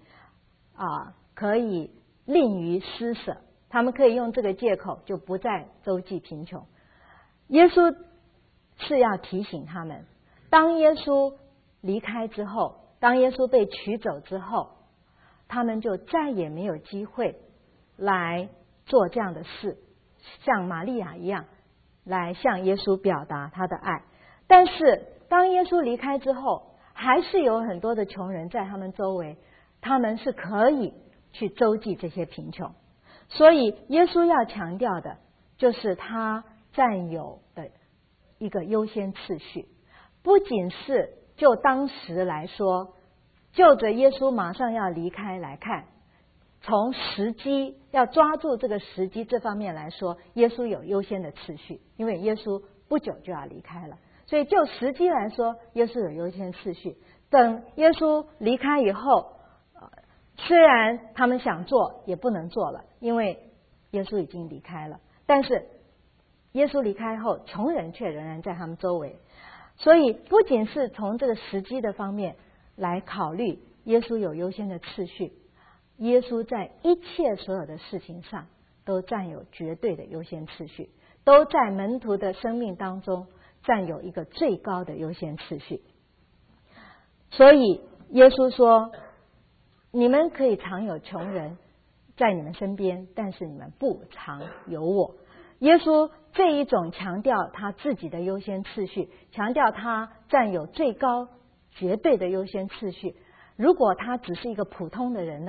吝于施舍，他们可以用这个借口就不再周济贫穷。耶稣是要提醒他们，当耶稣离开之后，当耶稣被取走之后，他们就再也没有机会来做这样的事，像玛利亚一样来向耶稣表达他的爱。但是当耶稣离开之后，还是有很多的穷人在他们周围，他们是可以去周济这些贫穷。所以耶稣要强调的就是他占有的一个优先次序，不仅是就当时来说，就着耶稣马上要离开来看，从时机要抓住这个时机这方面来说，耶稣有优先的次序，因为耶稣不久就要离开了，所以就时机来说，耶稣有优先次序。等耶稣离开以后，虽然他们想做也不能做了，因为耶稣已经离开了，但是耶稣离开后，穷人却仍然在他们周围。所以不仅是从这个时机的方面来考虑，耶稣有优先的次序，耶稣在一切所有的事情上都占有绝对的优先次序，都在门徒的生命当中占有一个最高的优先次序。所以耶稣说，你们可以常有穷人在你们身边，但是你们不常有我。耶稣这一种强调他自己的优先次序，强调他占有最高绝对的优先次序。如果他只是一个普通的人的话，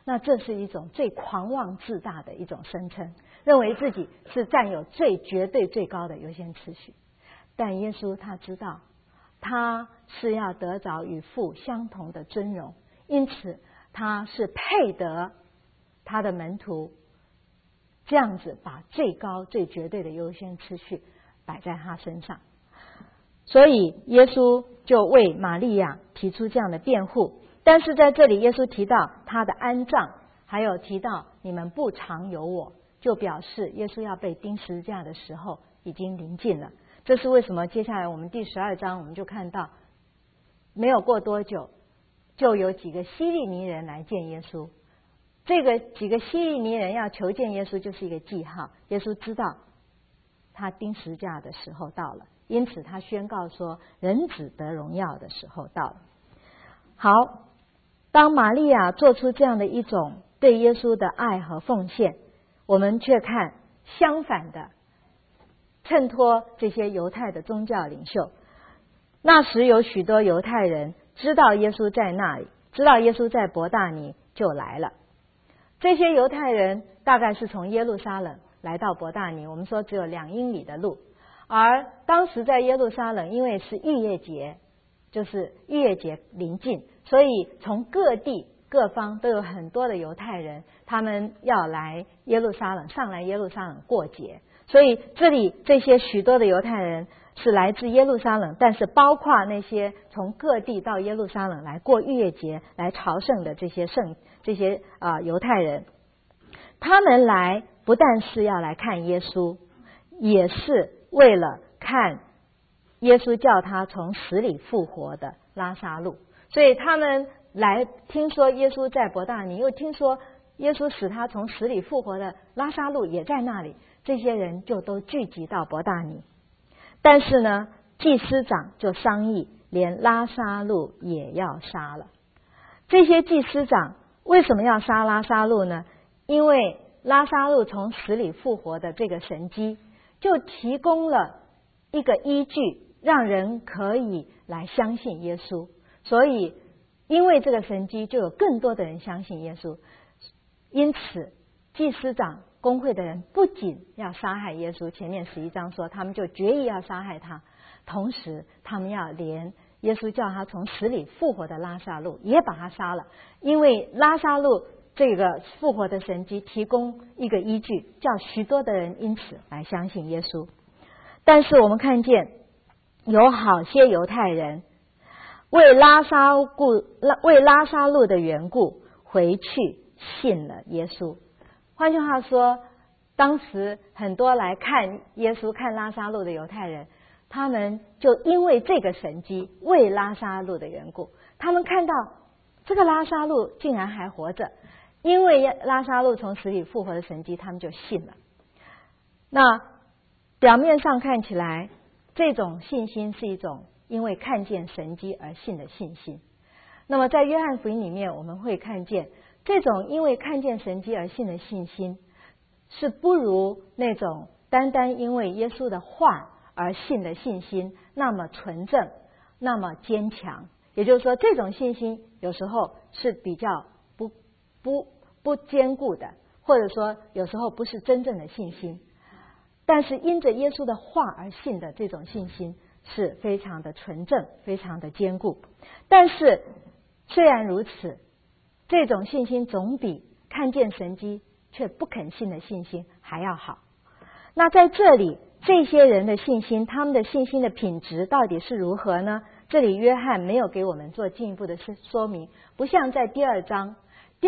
那这是一种最狂妄自大的一种声称，认为自己是占有绝对最高的优先次序。但耶稣他知道，他是要得着与父相同的尊荣，因此他是配得他的门徒这样子把最高最绝对的优先次序摆在他身上。所以耶稣就为玛利亚提出这样的辩护。但是在这里耶稣提到他的安葬，还有提到你们不常有我，就表示耶稣要被钉十字架的时候已经临近了。这是为什么接下来我们第12章我们就看到，没有过多久就有几个希利尼人来见耶稣。这个几个希利尼人要求见耶稣，就是一个记号。耶稣知道他钉十字架的时候到了，因此他宣告说人子得荣耀的时候到了。好，当玛利亚做出这样的一种对耶稣的爱和奉献，我们却看相反的，衬托这些犹太的宗教领袖。那时有许多犹太人知道耶稣在那里，知道耶稣在伯大尼，就来了。这些犹太人大概是从耶路撒冷来到伯大尼，我们说只有2英里的路。而当时在耶路撒冷，因为是逾越节，就是逾越节临近，所以从各地各方都有很多的犹太人，他们要来耶路撒冷，上来耶路撒冷过节。所以这里这些许多的犹太人是来自耶路撒冷，但是包括那些从各地到耶路撒冷来过逾越节来朝圣的这些犹太人，他们来不但是要来看耶稣，也是为了看耶稣叫他从死里复活的拉撒路。所以他们来听说耶稣在伯大尼，又听说耶稣使他从死里复活的拉撒路也在那里，这些人就都聚集到伯大尼。但是呢，祭司长就商议，连拉撒路也要杀了。这些祭司长为什么要杀拉撒路呢？因为拉撒路从死里复活的这个神迹，就提供了一个依据，让人可以来相信耶稣。所以因为这个神迹，就有更多的人相信耶稣。因此祭司长公会的人不仅要杀害耶稣，前面11章说他们就决意要杀害他，同时他们要连耶稣叫他从死里复活的拉撒路也把他杀了。因为拉撒路这个复活的神迹提供一个依据，叫许多的人因此来相信耶稣。但是我们看见有好些犹太人为拉撒路的缘故回去信了耶稣。换句话说，当时很多来看耶稣看拉撒路的犹太人，他们就因为这个神迹，为拉撒路的缘故，他们看到这个拉撒路竟然还活着，因为拉撒路从死里复活的神迹，他们就信了。那表面上看起来，这种信心是一种因为看见神迹而信的信心。那么在约翰福音里面，我们会看见这种因为看见神迹而信的信心，是不如那种单单因为耶稣的话而信的信心那么纯正，那么坚强。也就是说，这种信心有时候是比较不坚固的，或者说有时候不是真正的信心。但是因着耶稣的话而信的这种信心是非常的纯正，非常的坚固。但是虽然如此，这种信心总比看见神迹却不肯信的信心还要好。那在这里这些人的信心，他们的信心的品质到底是如何呢？这里约翰没有给我们做进一步的说明，不像在第2章第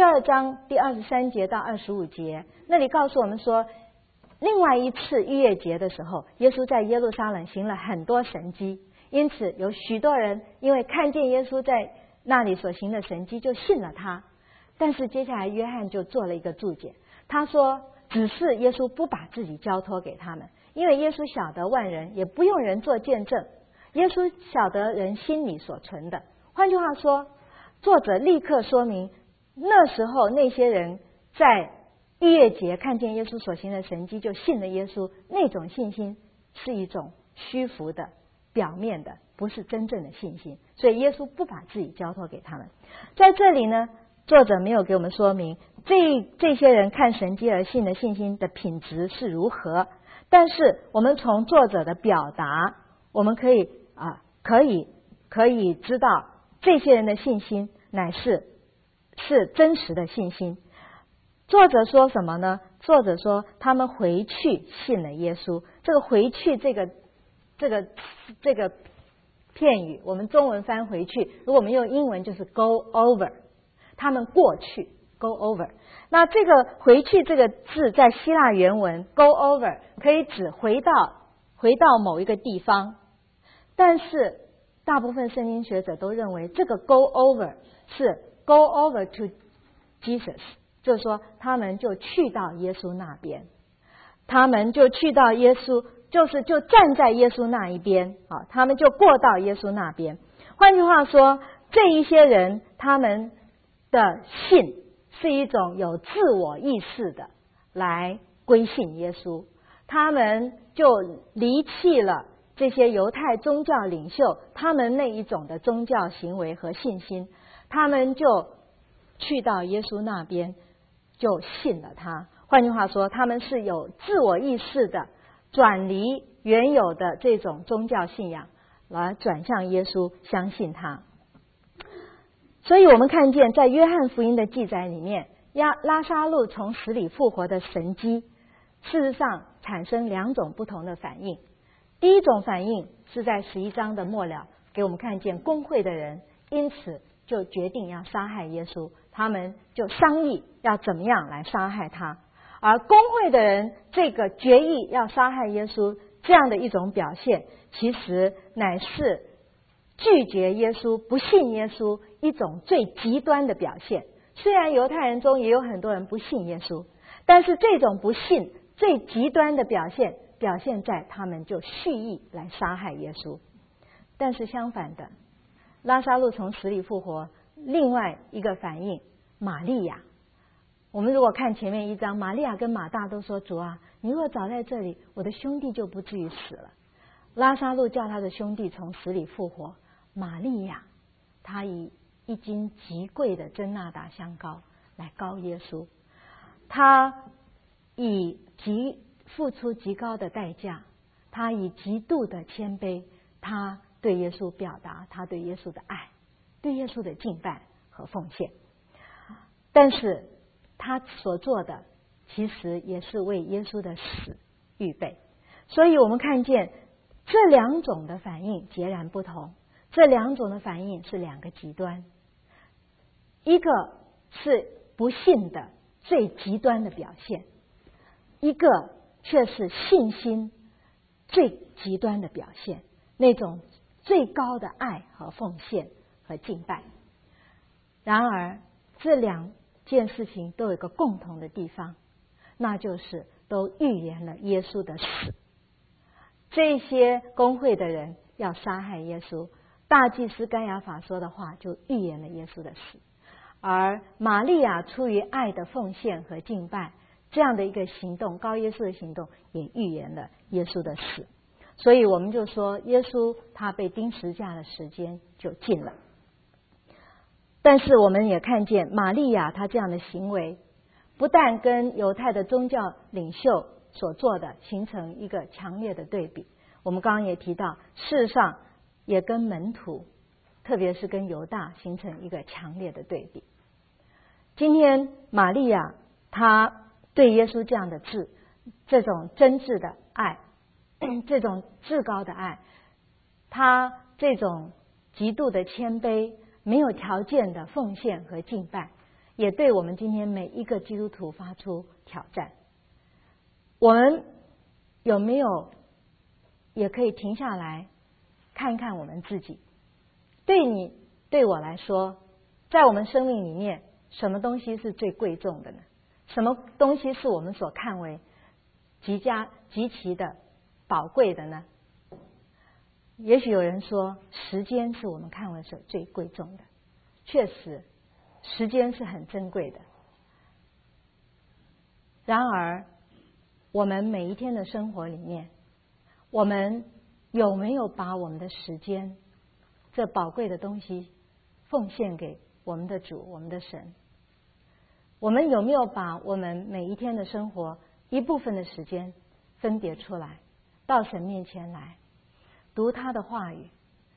23节到25节那里告诉我们说，另外一次逾越节的时候，耶稣在耶路撒冷行了很多神迹，因此有许多人因为看见耶稣在那里所行的神迹就信了他。但是接下来约翰就做了一个注解，他说只是耶稣不把自己交托给他们，因为耶稣晓得万人，也不用人做见证，耶稣晓得人心里所存的。换句话说，作者立刻说明那时候那些人在逾越节看见耶稣所行的神迹就信了耶稣，那种信心是一种虚浮的表面的，不是真正的信心。所以耶稣不把自己交托给他们。在这里呢， 作者没有给我们说明这些人看神迹而信的信心的品质是如何，但是我们从作者的表达，我们可以知道这些人的信心乃是真实的信心。作者说什么呢？作者说他们回去信了耶稣。这个回去这个片语，我们中文翻回去，如果我们用英文就是 go over， 他们过去 go over。那这个回去这个字在希腊原文 go over 可以指回到某一个地方，但是大部分圣经学者都认为这个 go over 是 go over to Jesus， 就是说他们就去到耶稣那边，他们就去到耶稣，就站在耶稣那一边啊，他们就过到耶稣那边。换句话说，这一些人他们的信是一种有自我意识的来归信耶稣，他们就离弃了这些犹太宗教领袖他们那一种的宗教行为和信心，他们就去到耶稣那边就信了他。换句话说，他们是有自我意识的转离原有的这种宗教信仰，来转向耶稣，相信他。所以我们看见在约翰福音的记载里面，拉撒路从死里复活的神迹，事实上产生两种不同的反应。第一种反应是在11章的末了，给我们看见公会的人因此就决定要杀害耶稣，他们就商议要怎么样来杀害他。而公会的人这个决议要杀害耶稣这样的一种表现，其实乃是拒绝耶稣、不信耶稣一种最极端的表现。虽然犹太人中也有很多人不信耶稣，但是这种不信最极端的表现在他们就蓄意来杀害耶稣。但是相反的，拉撒路从死里复活，另外一个反应，玛利亚，我们如果看前面一章，玛利亚跟马大都说，主啊，你若早在这里，我的兄弟就不至于死了。拉撒路叫他的兄弟从死里复活，玛利亚他以一斤极贵的真纳达香膏来膏耶稣，他付出极高的代价，他以极度的谦卑，他对耶稣表达他对耶稣的爱，对耶稣的敬拜和奉献。但是他所做的其实也是为耶稣的死预备。所以我们看见这两种的反应截然不同，这两种的反应是两个极端，一个是不信的最极端的表现，一个却是信心最极端的表现，那种最高的爱和奉献和敬拜。然而这两件事情都有一个共同的地方，那就是都预言了耶稣的死。这些公会的人要杀害耶稣，大祭司该亚法说的话就预言了耶稣的死，而玛利亚出于爱的奉献和敬拜这样的一个行动，膏耶稣的行动也预言了耶稣的死。所以我们就说耶稣他被钉十字架的时间就近了。但是我们也看见玛利亚她这样的行为，不但跟犹太的宗教领袖所做的形成一个强烈的对比，我们刚刚也提到，事实上也跟门徒，特别是跟犹大形成一个强烈的对比。今天玛利亚她对耶稣这样的这种真挚的爱，这种至高的爱，她这种极度的谦卑，没有条件的奉献和敬拜，也对我们今天每一个基督徒发出挑战。我们有没有也可以停下来看看我们自己？对我来说，在我们生命里面，什么东西是最贵重的呢？什么东西是我们所看为极其的宝贵的呢？也许有人说，时间是我们看为是最贵重的。确实，时间是很珍贵的。然而，我们每一天的生活里面，我们有没有把我们的时间这宝贵的东西奉献给我们的主、我们的神， 我们有没有把我们每一天的生活一部分的时间分别出来，到神面前来读他的话语，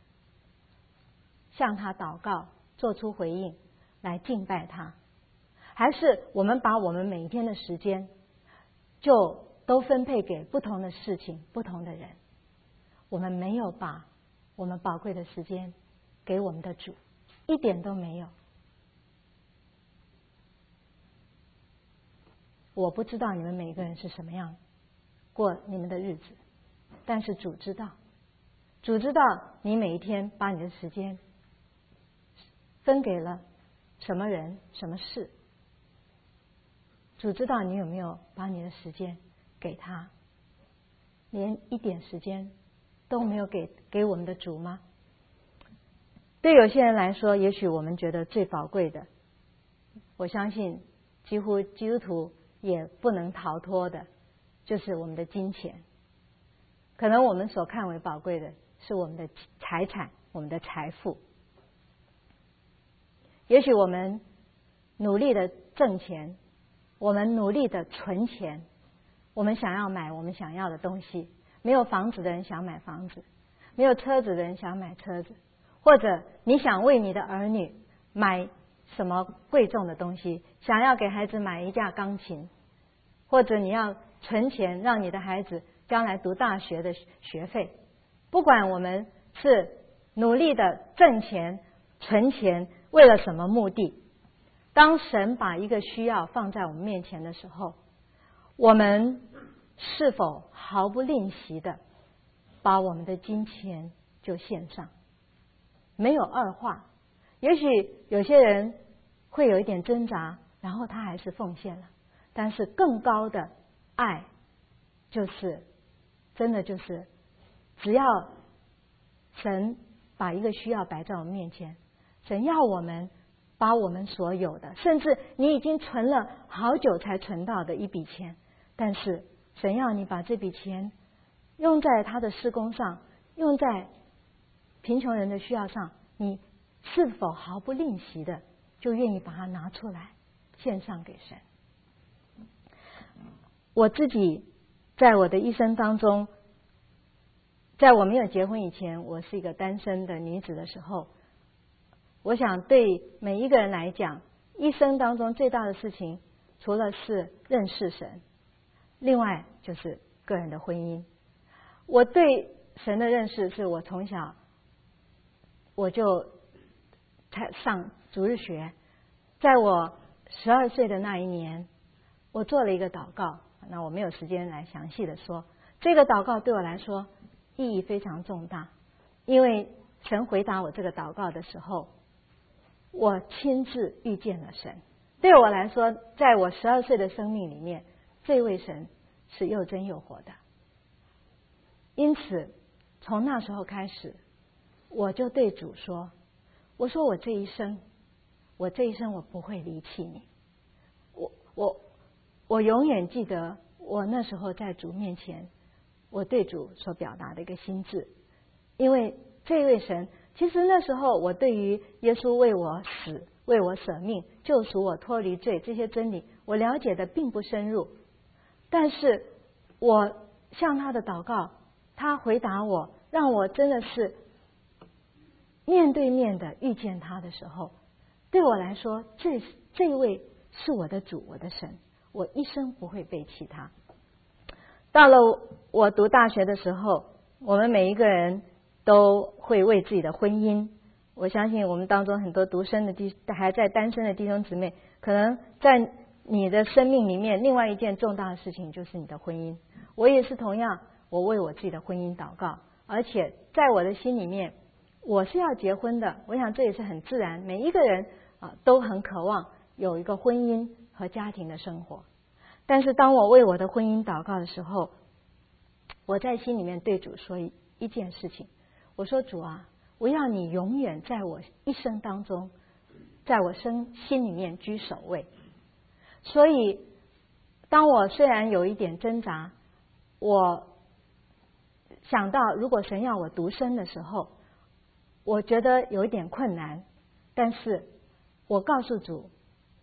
向他祷告，做出回应，来敬拜他？还是我们把我们每一天的时间就都分配给不同的事情、不同的人？我们没有把我们宝贵的时间给我们的主，一点都没有。我不知道你们每一个人是什么样过你们的日子，但是主知道，主知道你每一天把你的时间分给了什么人、什么事。主知道你有没有把你的时间给他，连一点时间都没有给我们的主吗？对有些人来说，也许我们觉得最宝贵的，我相信几乎基督徒也不能逃脱的，就是我们的金钱。可能我们所看为宝贵的是我们的财产、我们的财富。也许我们努力的挣钱，我们努力的存钱，我们想要买我们想要的东西。没有房子的人想买房子，没有车子的人想买车子，或者你想为你的儿女买什么贵重的东西，想要给孩子买一架钢琴，或者你要存钱让你的孩子将来读大学的学费。不管我们是努力的挣钱、存钱，为了什么目的，当神把一个需要放在我们面前的时候，我们是否毫不吝惜的把我们的金钱就献上？没有二话。也许有些人会有一点挣扎，然后他还是奉献了，但是更高的爱就是真的就是只要神把一个需要摆在我们面前，神要我们把我们所有的，甚至你已经存了好久才存到的一笔钱，但是神要你把这笔钱用在他的事工上，用在贫穷人的需要上，你是否毫不吝惜的就愿意把它拿出来献上给神？我自己在我的一生当中，在我没有结婚以前，我是一个单身的女子的时候，我想对每一个人来讲，一生当中最大的事情，除了是认识神，另外就是个人的婚姻。我对神的认识是我从小我就上主日学，在我12岁的那一年，我做了一个祷告。那我没有时间来详细的说，这个祷告对我来说意义非常重大，因为神回答我这个祷告的时候，我亲自遇见了神。对我来说，在我12岁的生命里面，这位神是又真又活的。因此从那时候开始，我就对主说，我说我这一生我不会离弃你。我永远记得我那时候在主面前我对主所表达的一个心志。因为这位神，其实那时候我对于耶稣为我死、为我舍命、救赎我脱离罪这些真理，我了解的并不深入，但是我向他的祷告，他回答我，让我真的是面对面的遇见他的时候，对我来说，这位是我的主，我的神，我一生不会背弃他。到了我读大学的时候，我们每一个人都会为自己的婚姻，我相信我们当中很多独身的还在单身的弟兄姊妹，可能在你的生命里面另外一件重大的事情就是你的婚姻。我也是同样，我为我自己的婚姻祷告，而且在我的心里面我是要结婚的。我想这也是很自然，每一个人都很渴望有一个婚姻和家庭的生活。但是当我为我的婚姻祷告的时候，我在心里面对主说一件事情，我说主啊，我要你永远在我一生当中，在我心里面居首位。所以当我虽然有一点挣扎，我想到如果神要我独身的时候，我觉得有一点困难，但是我告诉主，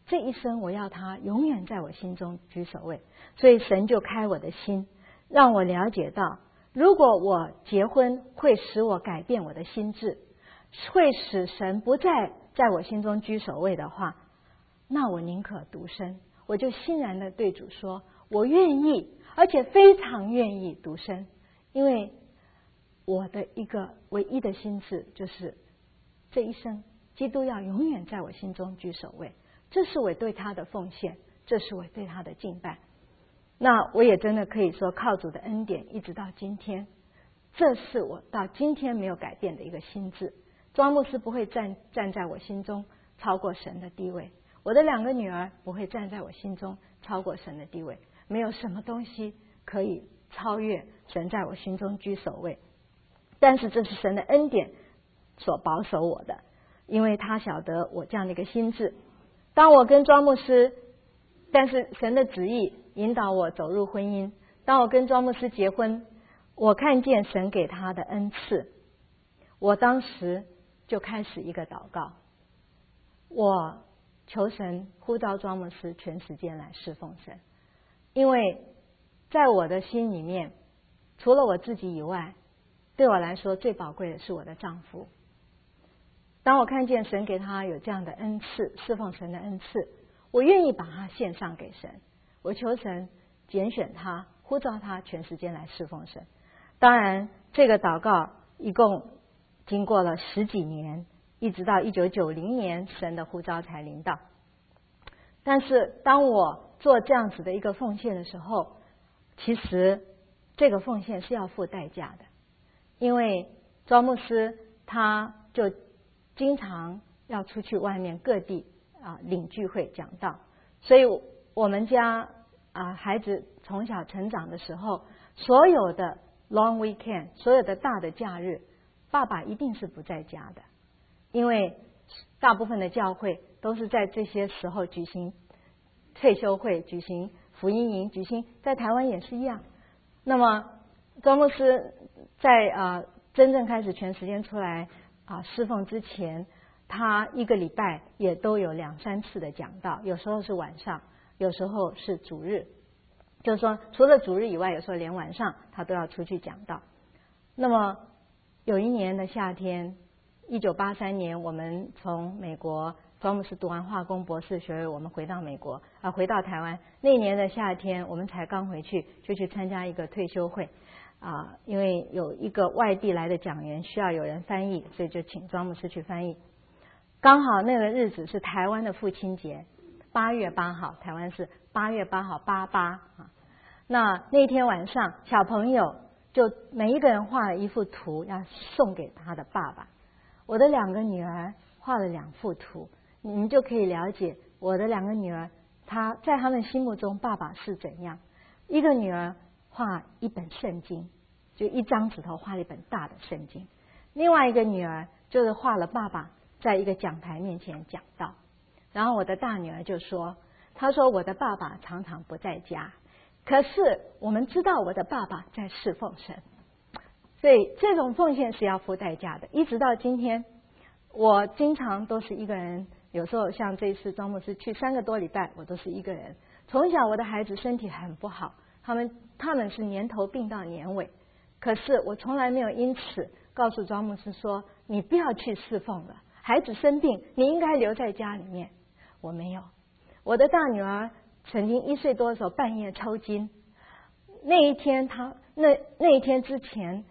这一生我要他永远在我心中居首位。所以神就开我的心，让我了解到，如果我结婚会使我改变我的心智，会使神不再在我心中居首位的话，那我宁可独身。我就欣然的对主说，我愿意，而且非常愿意独身，因为我的一个唯一的心志就是这一生基督要永远在我心中居首位，这是我对他的奉献，这是我对他的敬拜。那我也真的可以说，靠主的恩典一直到今天，这是我到今天没有改变的一个心志。庄牧师不会站在我心中超过神的地位，我的2个女儿不会站在我心中超过神的地位，没有什么东西可以超越神在我心中居首位。但是这是神的恩典所保守我的，因为他晓得我这样的一个心志。当我跟庄牧师，但是神的旨意引导我走入婚姻，当我跟庄牧师结婚，我看见神给他的恩赐，我当时就开始一个祷告，我求神呼召庄牧师全时间来侍奉神。因为在我的心里面，除了我自己以外，对我来说最宝贵的是我的丈夫。当我看见神给他有这样的恩赐，侍奉神的恩赐，我愿意把他献上给神，我求神拣选他，呼召他全时间来侍奉神。当然这个祷告一共经过了10几年，一直到1990年神的呼召才临到。但是当我做这样子的一个奉献的时候，其实这个奉献是要付代价的，因为庄牧师他就经常要出去外面各地领聚会讲道，所以我们家孩子从小成长的时候，所有的 long weekend， 所有的大的假日，爸爸一定是不在家的，因为大部分的教会都是在这些时候举行退休会，举行福音营，举行在台湾也是一样。那么庄牧师在真正开始全时间出来侍奉之前，他一个礼拜也都有2、3次的讲道，有时候是晚上，有时候是主日，就是说除了主日以外，有时候连晚上他都要出去讲道。那么有一年的夏天，1983年，我们从美国庄牧师读完化工博士学位，我们回到美国回到台湾。那一年的夏天，我们才刚回去，就去参加一个退休会因为有一个外地来的讲员需要有人翻译，所以就请庄牧师去翻译。刚好那个日子是台湾的父亲节，8月8号，台湾是8月8号88那天晚上，小朋友就每一个人画了一幅图要送给他的爸爸。我的2个女儿画了2幅图，你们就可以了解我的2个女儿她在他们心目中爸爸是怎样。一个女儿画一本圣经，就一张纸头画了一本大的圣经，另外一个女儿就是画了爸爸在一个讲台面前讲道。然后我的大女儿就说，她说我的爸爸常常不在家，可是我们知道我的爸爸在侍奉神。所以这种奉献是要付代价的。一直到今天，我经常都是一个人，有时候像这一次庄牧师去3个多礼拜，我都是一个人。从小我的孩子身体很不好，他们是年头病到年尾，可是我从来没有因此告诉庄牧师说你不要去侍奉了，孩子生病你应该留在家里面。我没有。我的大女儿曾经1岁多的时候半夜抽筋，那一天那一天之前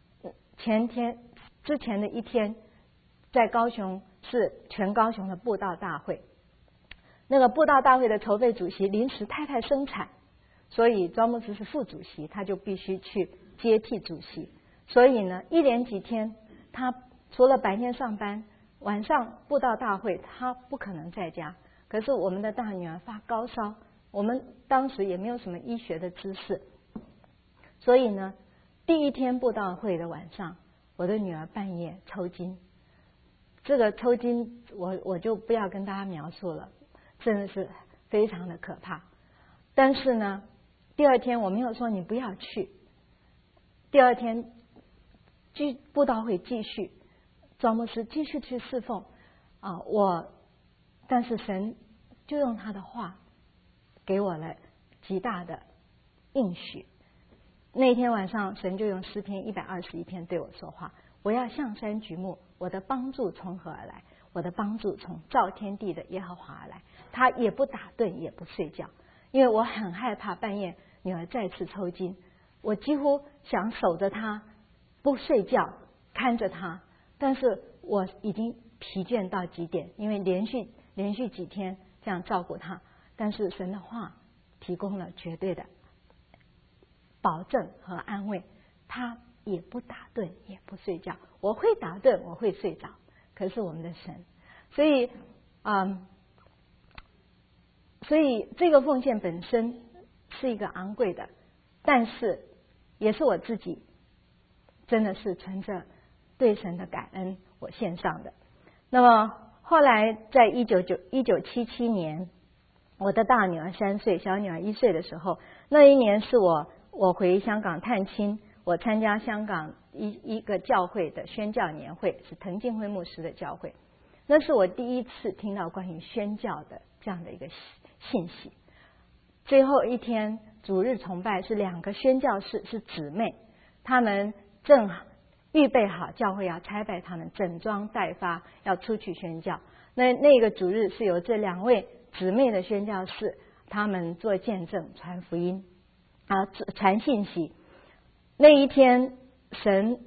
的一天，在高雄是全高雄的布道大会，那个布道大会的筹备主席临时太太生产，所以庄牧师是副主席，他就必须去接替主席。所以呢，一连几天他除了白天上班，晚上布道大会他不可能在家。可是我们的大女儿发高烧，我们当时也没有什么医学的知识，所以呢第一天布道会的晚上，我的女儿半夜抽筋。这个抽筋我就不要跟大家描述了，真的是非常的可怕。但是呢第2天我没有说你不要去，第2天布道会继续，庄牧师继续去侍奉但是神就用他的话给我了极大的应许。那天晚上，神就用诗篇121篇对我说话：我要向山举目，我的帮助从何而来？我的帮助从造天地的耶和华而来。他也不打盹，也不睡觉，因为我很害怕半夜女儿再次抽筋，我几乎想守着她不睡觉，看着她，但是我已经疲倦到极点，因为连续几天这样照顾她。但是神的话提供了绝对的保证和安慰，他也不打盹，也不睡觉。我会打盹，我会睡着，可是我们的神，所以这个奉献本身是一个昂贵的，但是也是我自己真的是存着对神的感恩我献上的。那么后来在1977年，我的大女儿3岁，小女儿1岁的时候，那一年是我回香港探亲，我参加香港一个教会的宣教年会，是滕敬辉牧师的教会。那是我第一次听到关于宣教的这样的一个信息。最后一天主日崇拜是2个宣教士，是姊妹，她们正预备好教会要差派她们整装待发，要出去宣教。那个主日是由这2位姊妹的宣教士，她们做见证，传福音传信息。那一天神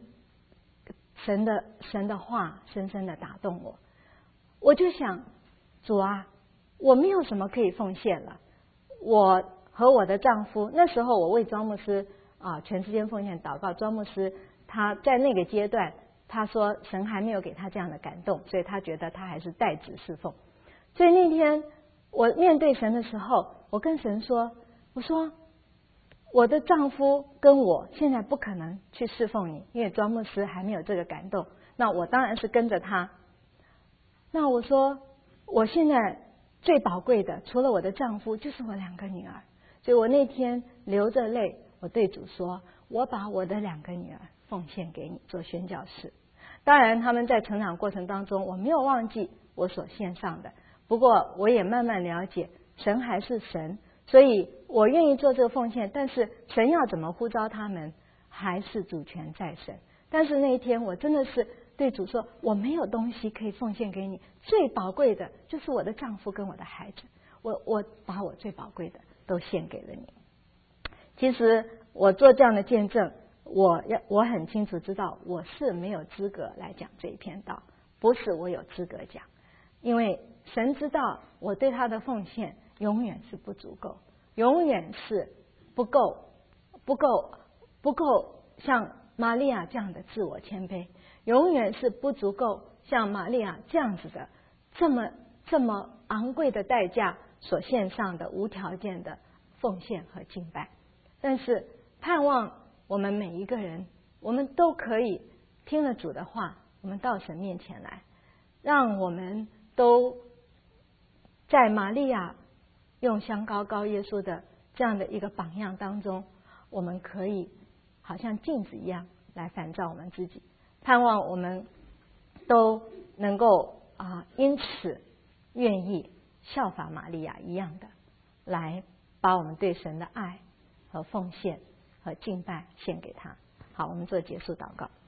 的话深深的打动我就想，主啊，我没有什么可以奉献了。我和我的丈夫，那时候我为庄牧师全时间奉献祷告，庄牧师他在那个阶段，他说神还没有给他这样的感动，所以他觉得他还是代职侍奉。所以那天我面对神的时候，我跟神说，我说我的丈夫跟我现在不可能去侍奉你，因为庄牧师还没有这个感动，那我当然是跟着他。那我说我现在最宝贵的除了我的丈夫就是我2个女儿，所以我那天流着泪，我对主说，我把我的2个女儿奉献给你做宣教士。当然他们在成长过程当中，我没有忘记我所献上的，不过我也慢慢了解神还是神，所以我愿意做这个奉献，但是神要怎么呼召他们还是主权在神。但是那一天我真的是对主说，我没有东西可以奉献给你，最宝贵的就是我的丈夫跟我的孩子，我把我最宝贵的都献给了你。其实我做这样的见证，我很清楚知道我是没有资格来讲这一篇道，不是我有资格讲，因为神知道我对他的奉献永远是不足够，永远是不够像玛利亚这样的自我谦卑，永远是不足够像玛利亚这样子的这么昂贵的代价所献上的无条件的奉献和敬拜。但是盼望我们每一个人，我们都可以听了主的话，我们到神面前来，让我们都在玛利亚用香膏膏耶稣的这样的一个榜样当中，我们可以好像镜子一样来反照我们自己。盼望我们都能够因此愿意效法玛利亚一样的来把我们对神的爱和奉献和敬拜献给他。好，我们做结束祷告。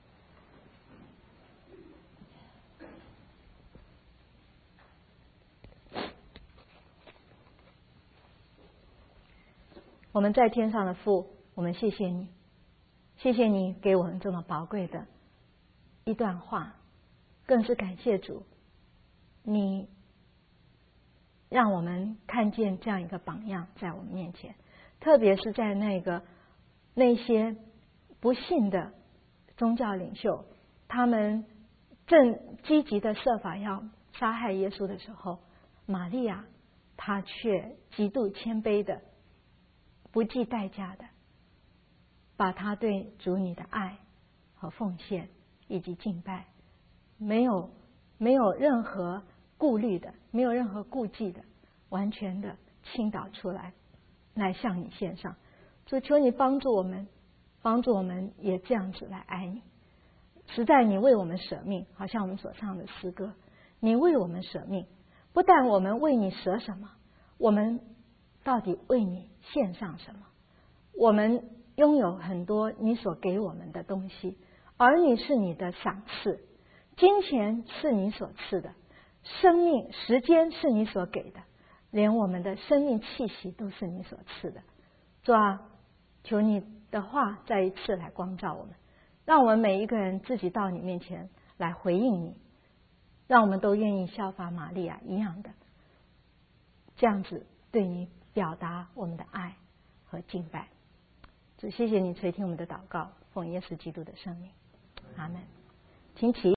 我们在天上的父，我们谢谢你，谢谢你给我们这么宝贵的一段话，更是感谢主，你让我们看见这样一个榜样在我们面前，特别是在那些不信的宗教领袖，他们正积极的设法要杀害耶稣的时候，玛利亚她却极度谦卑的不计代价的把她对主你的爱和奉献以及敬拜没有任何顾虑的，没有任何顾忌的，完全的倾倒出来向你献上。主，求你帮助我们也这样子来爱你。实在你为我们舍命，好像我们所唱的诗歌，你为我们舍命， 不但我们为你舍什么，我们到底为你献上什么？我们拥有很多你所给我们的东西，儿女是你的赏赐，金钱是你所赐的，生命时间是你所给的，连我们的生命气息都是你所赐的。主啊，求你的话再一次来光照我们，让我们每一个人自己到你面前来回应你，让我们都愿意效法玛利亚一样的，这样子对你表达我们的爱和敬拜。主，谢谢你垂听我们的祷告，奉耶稣基督的圣名，阿们。请起。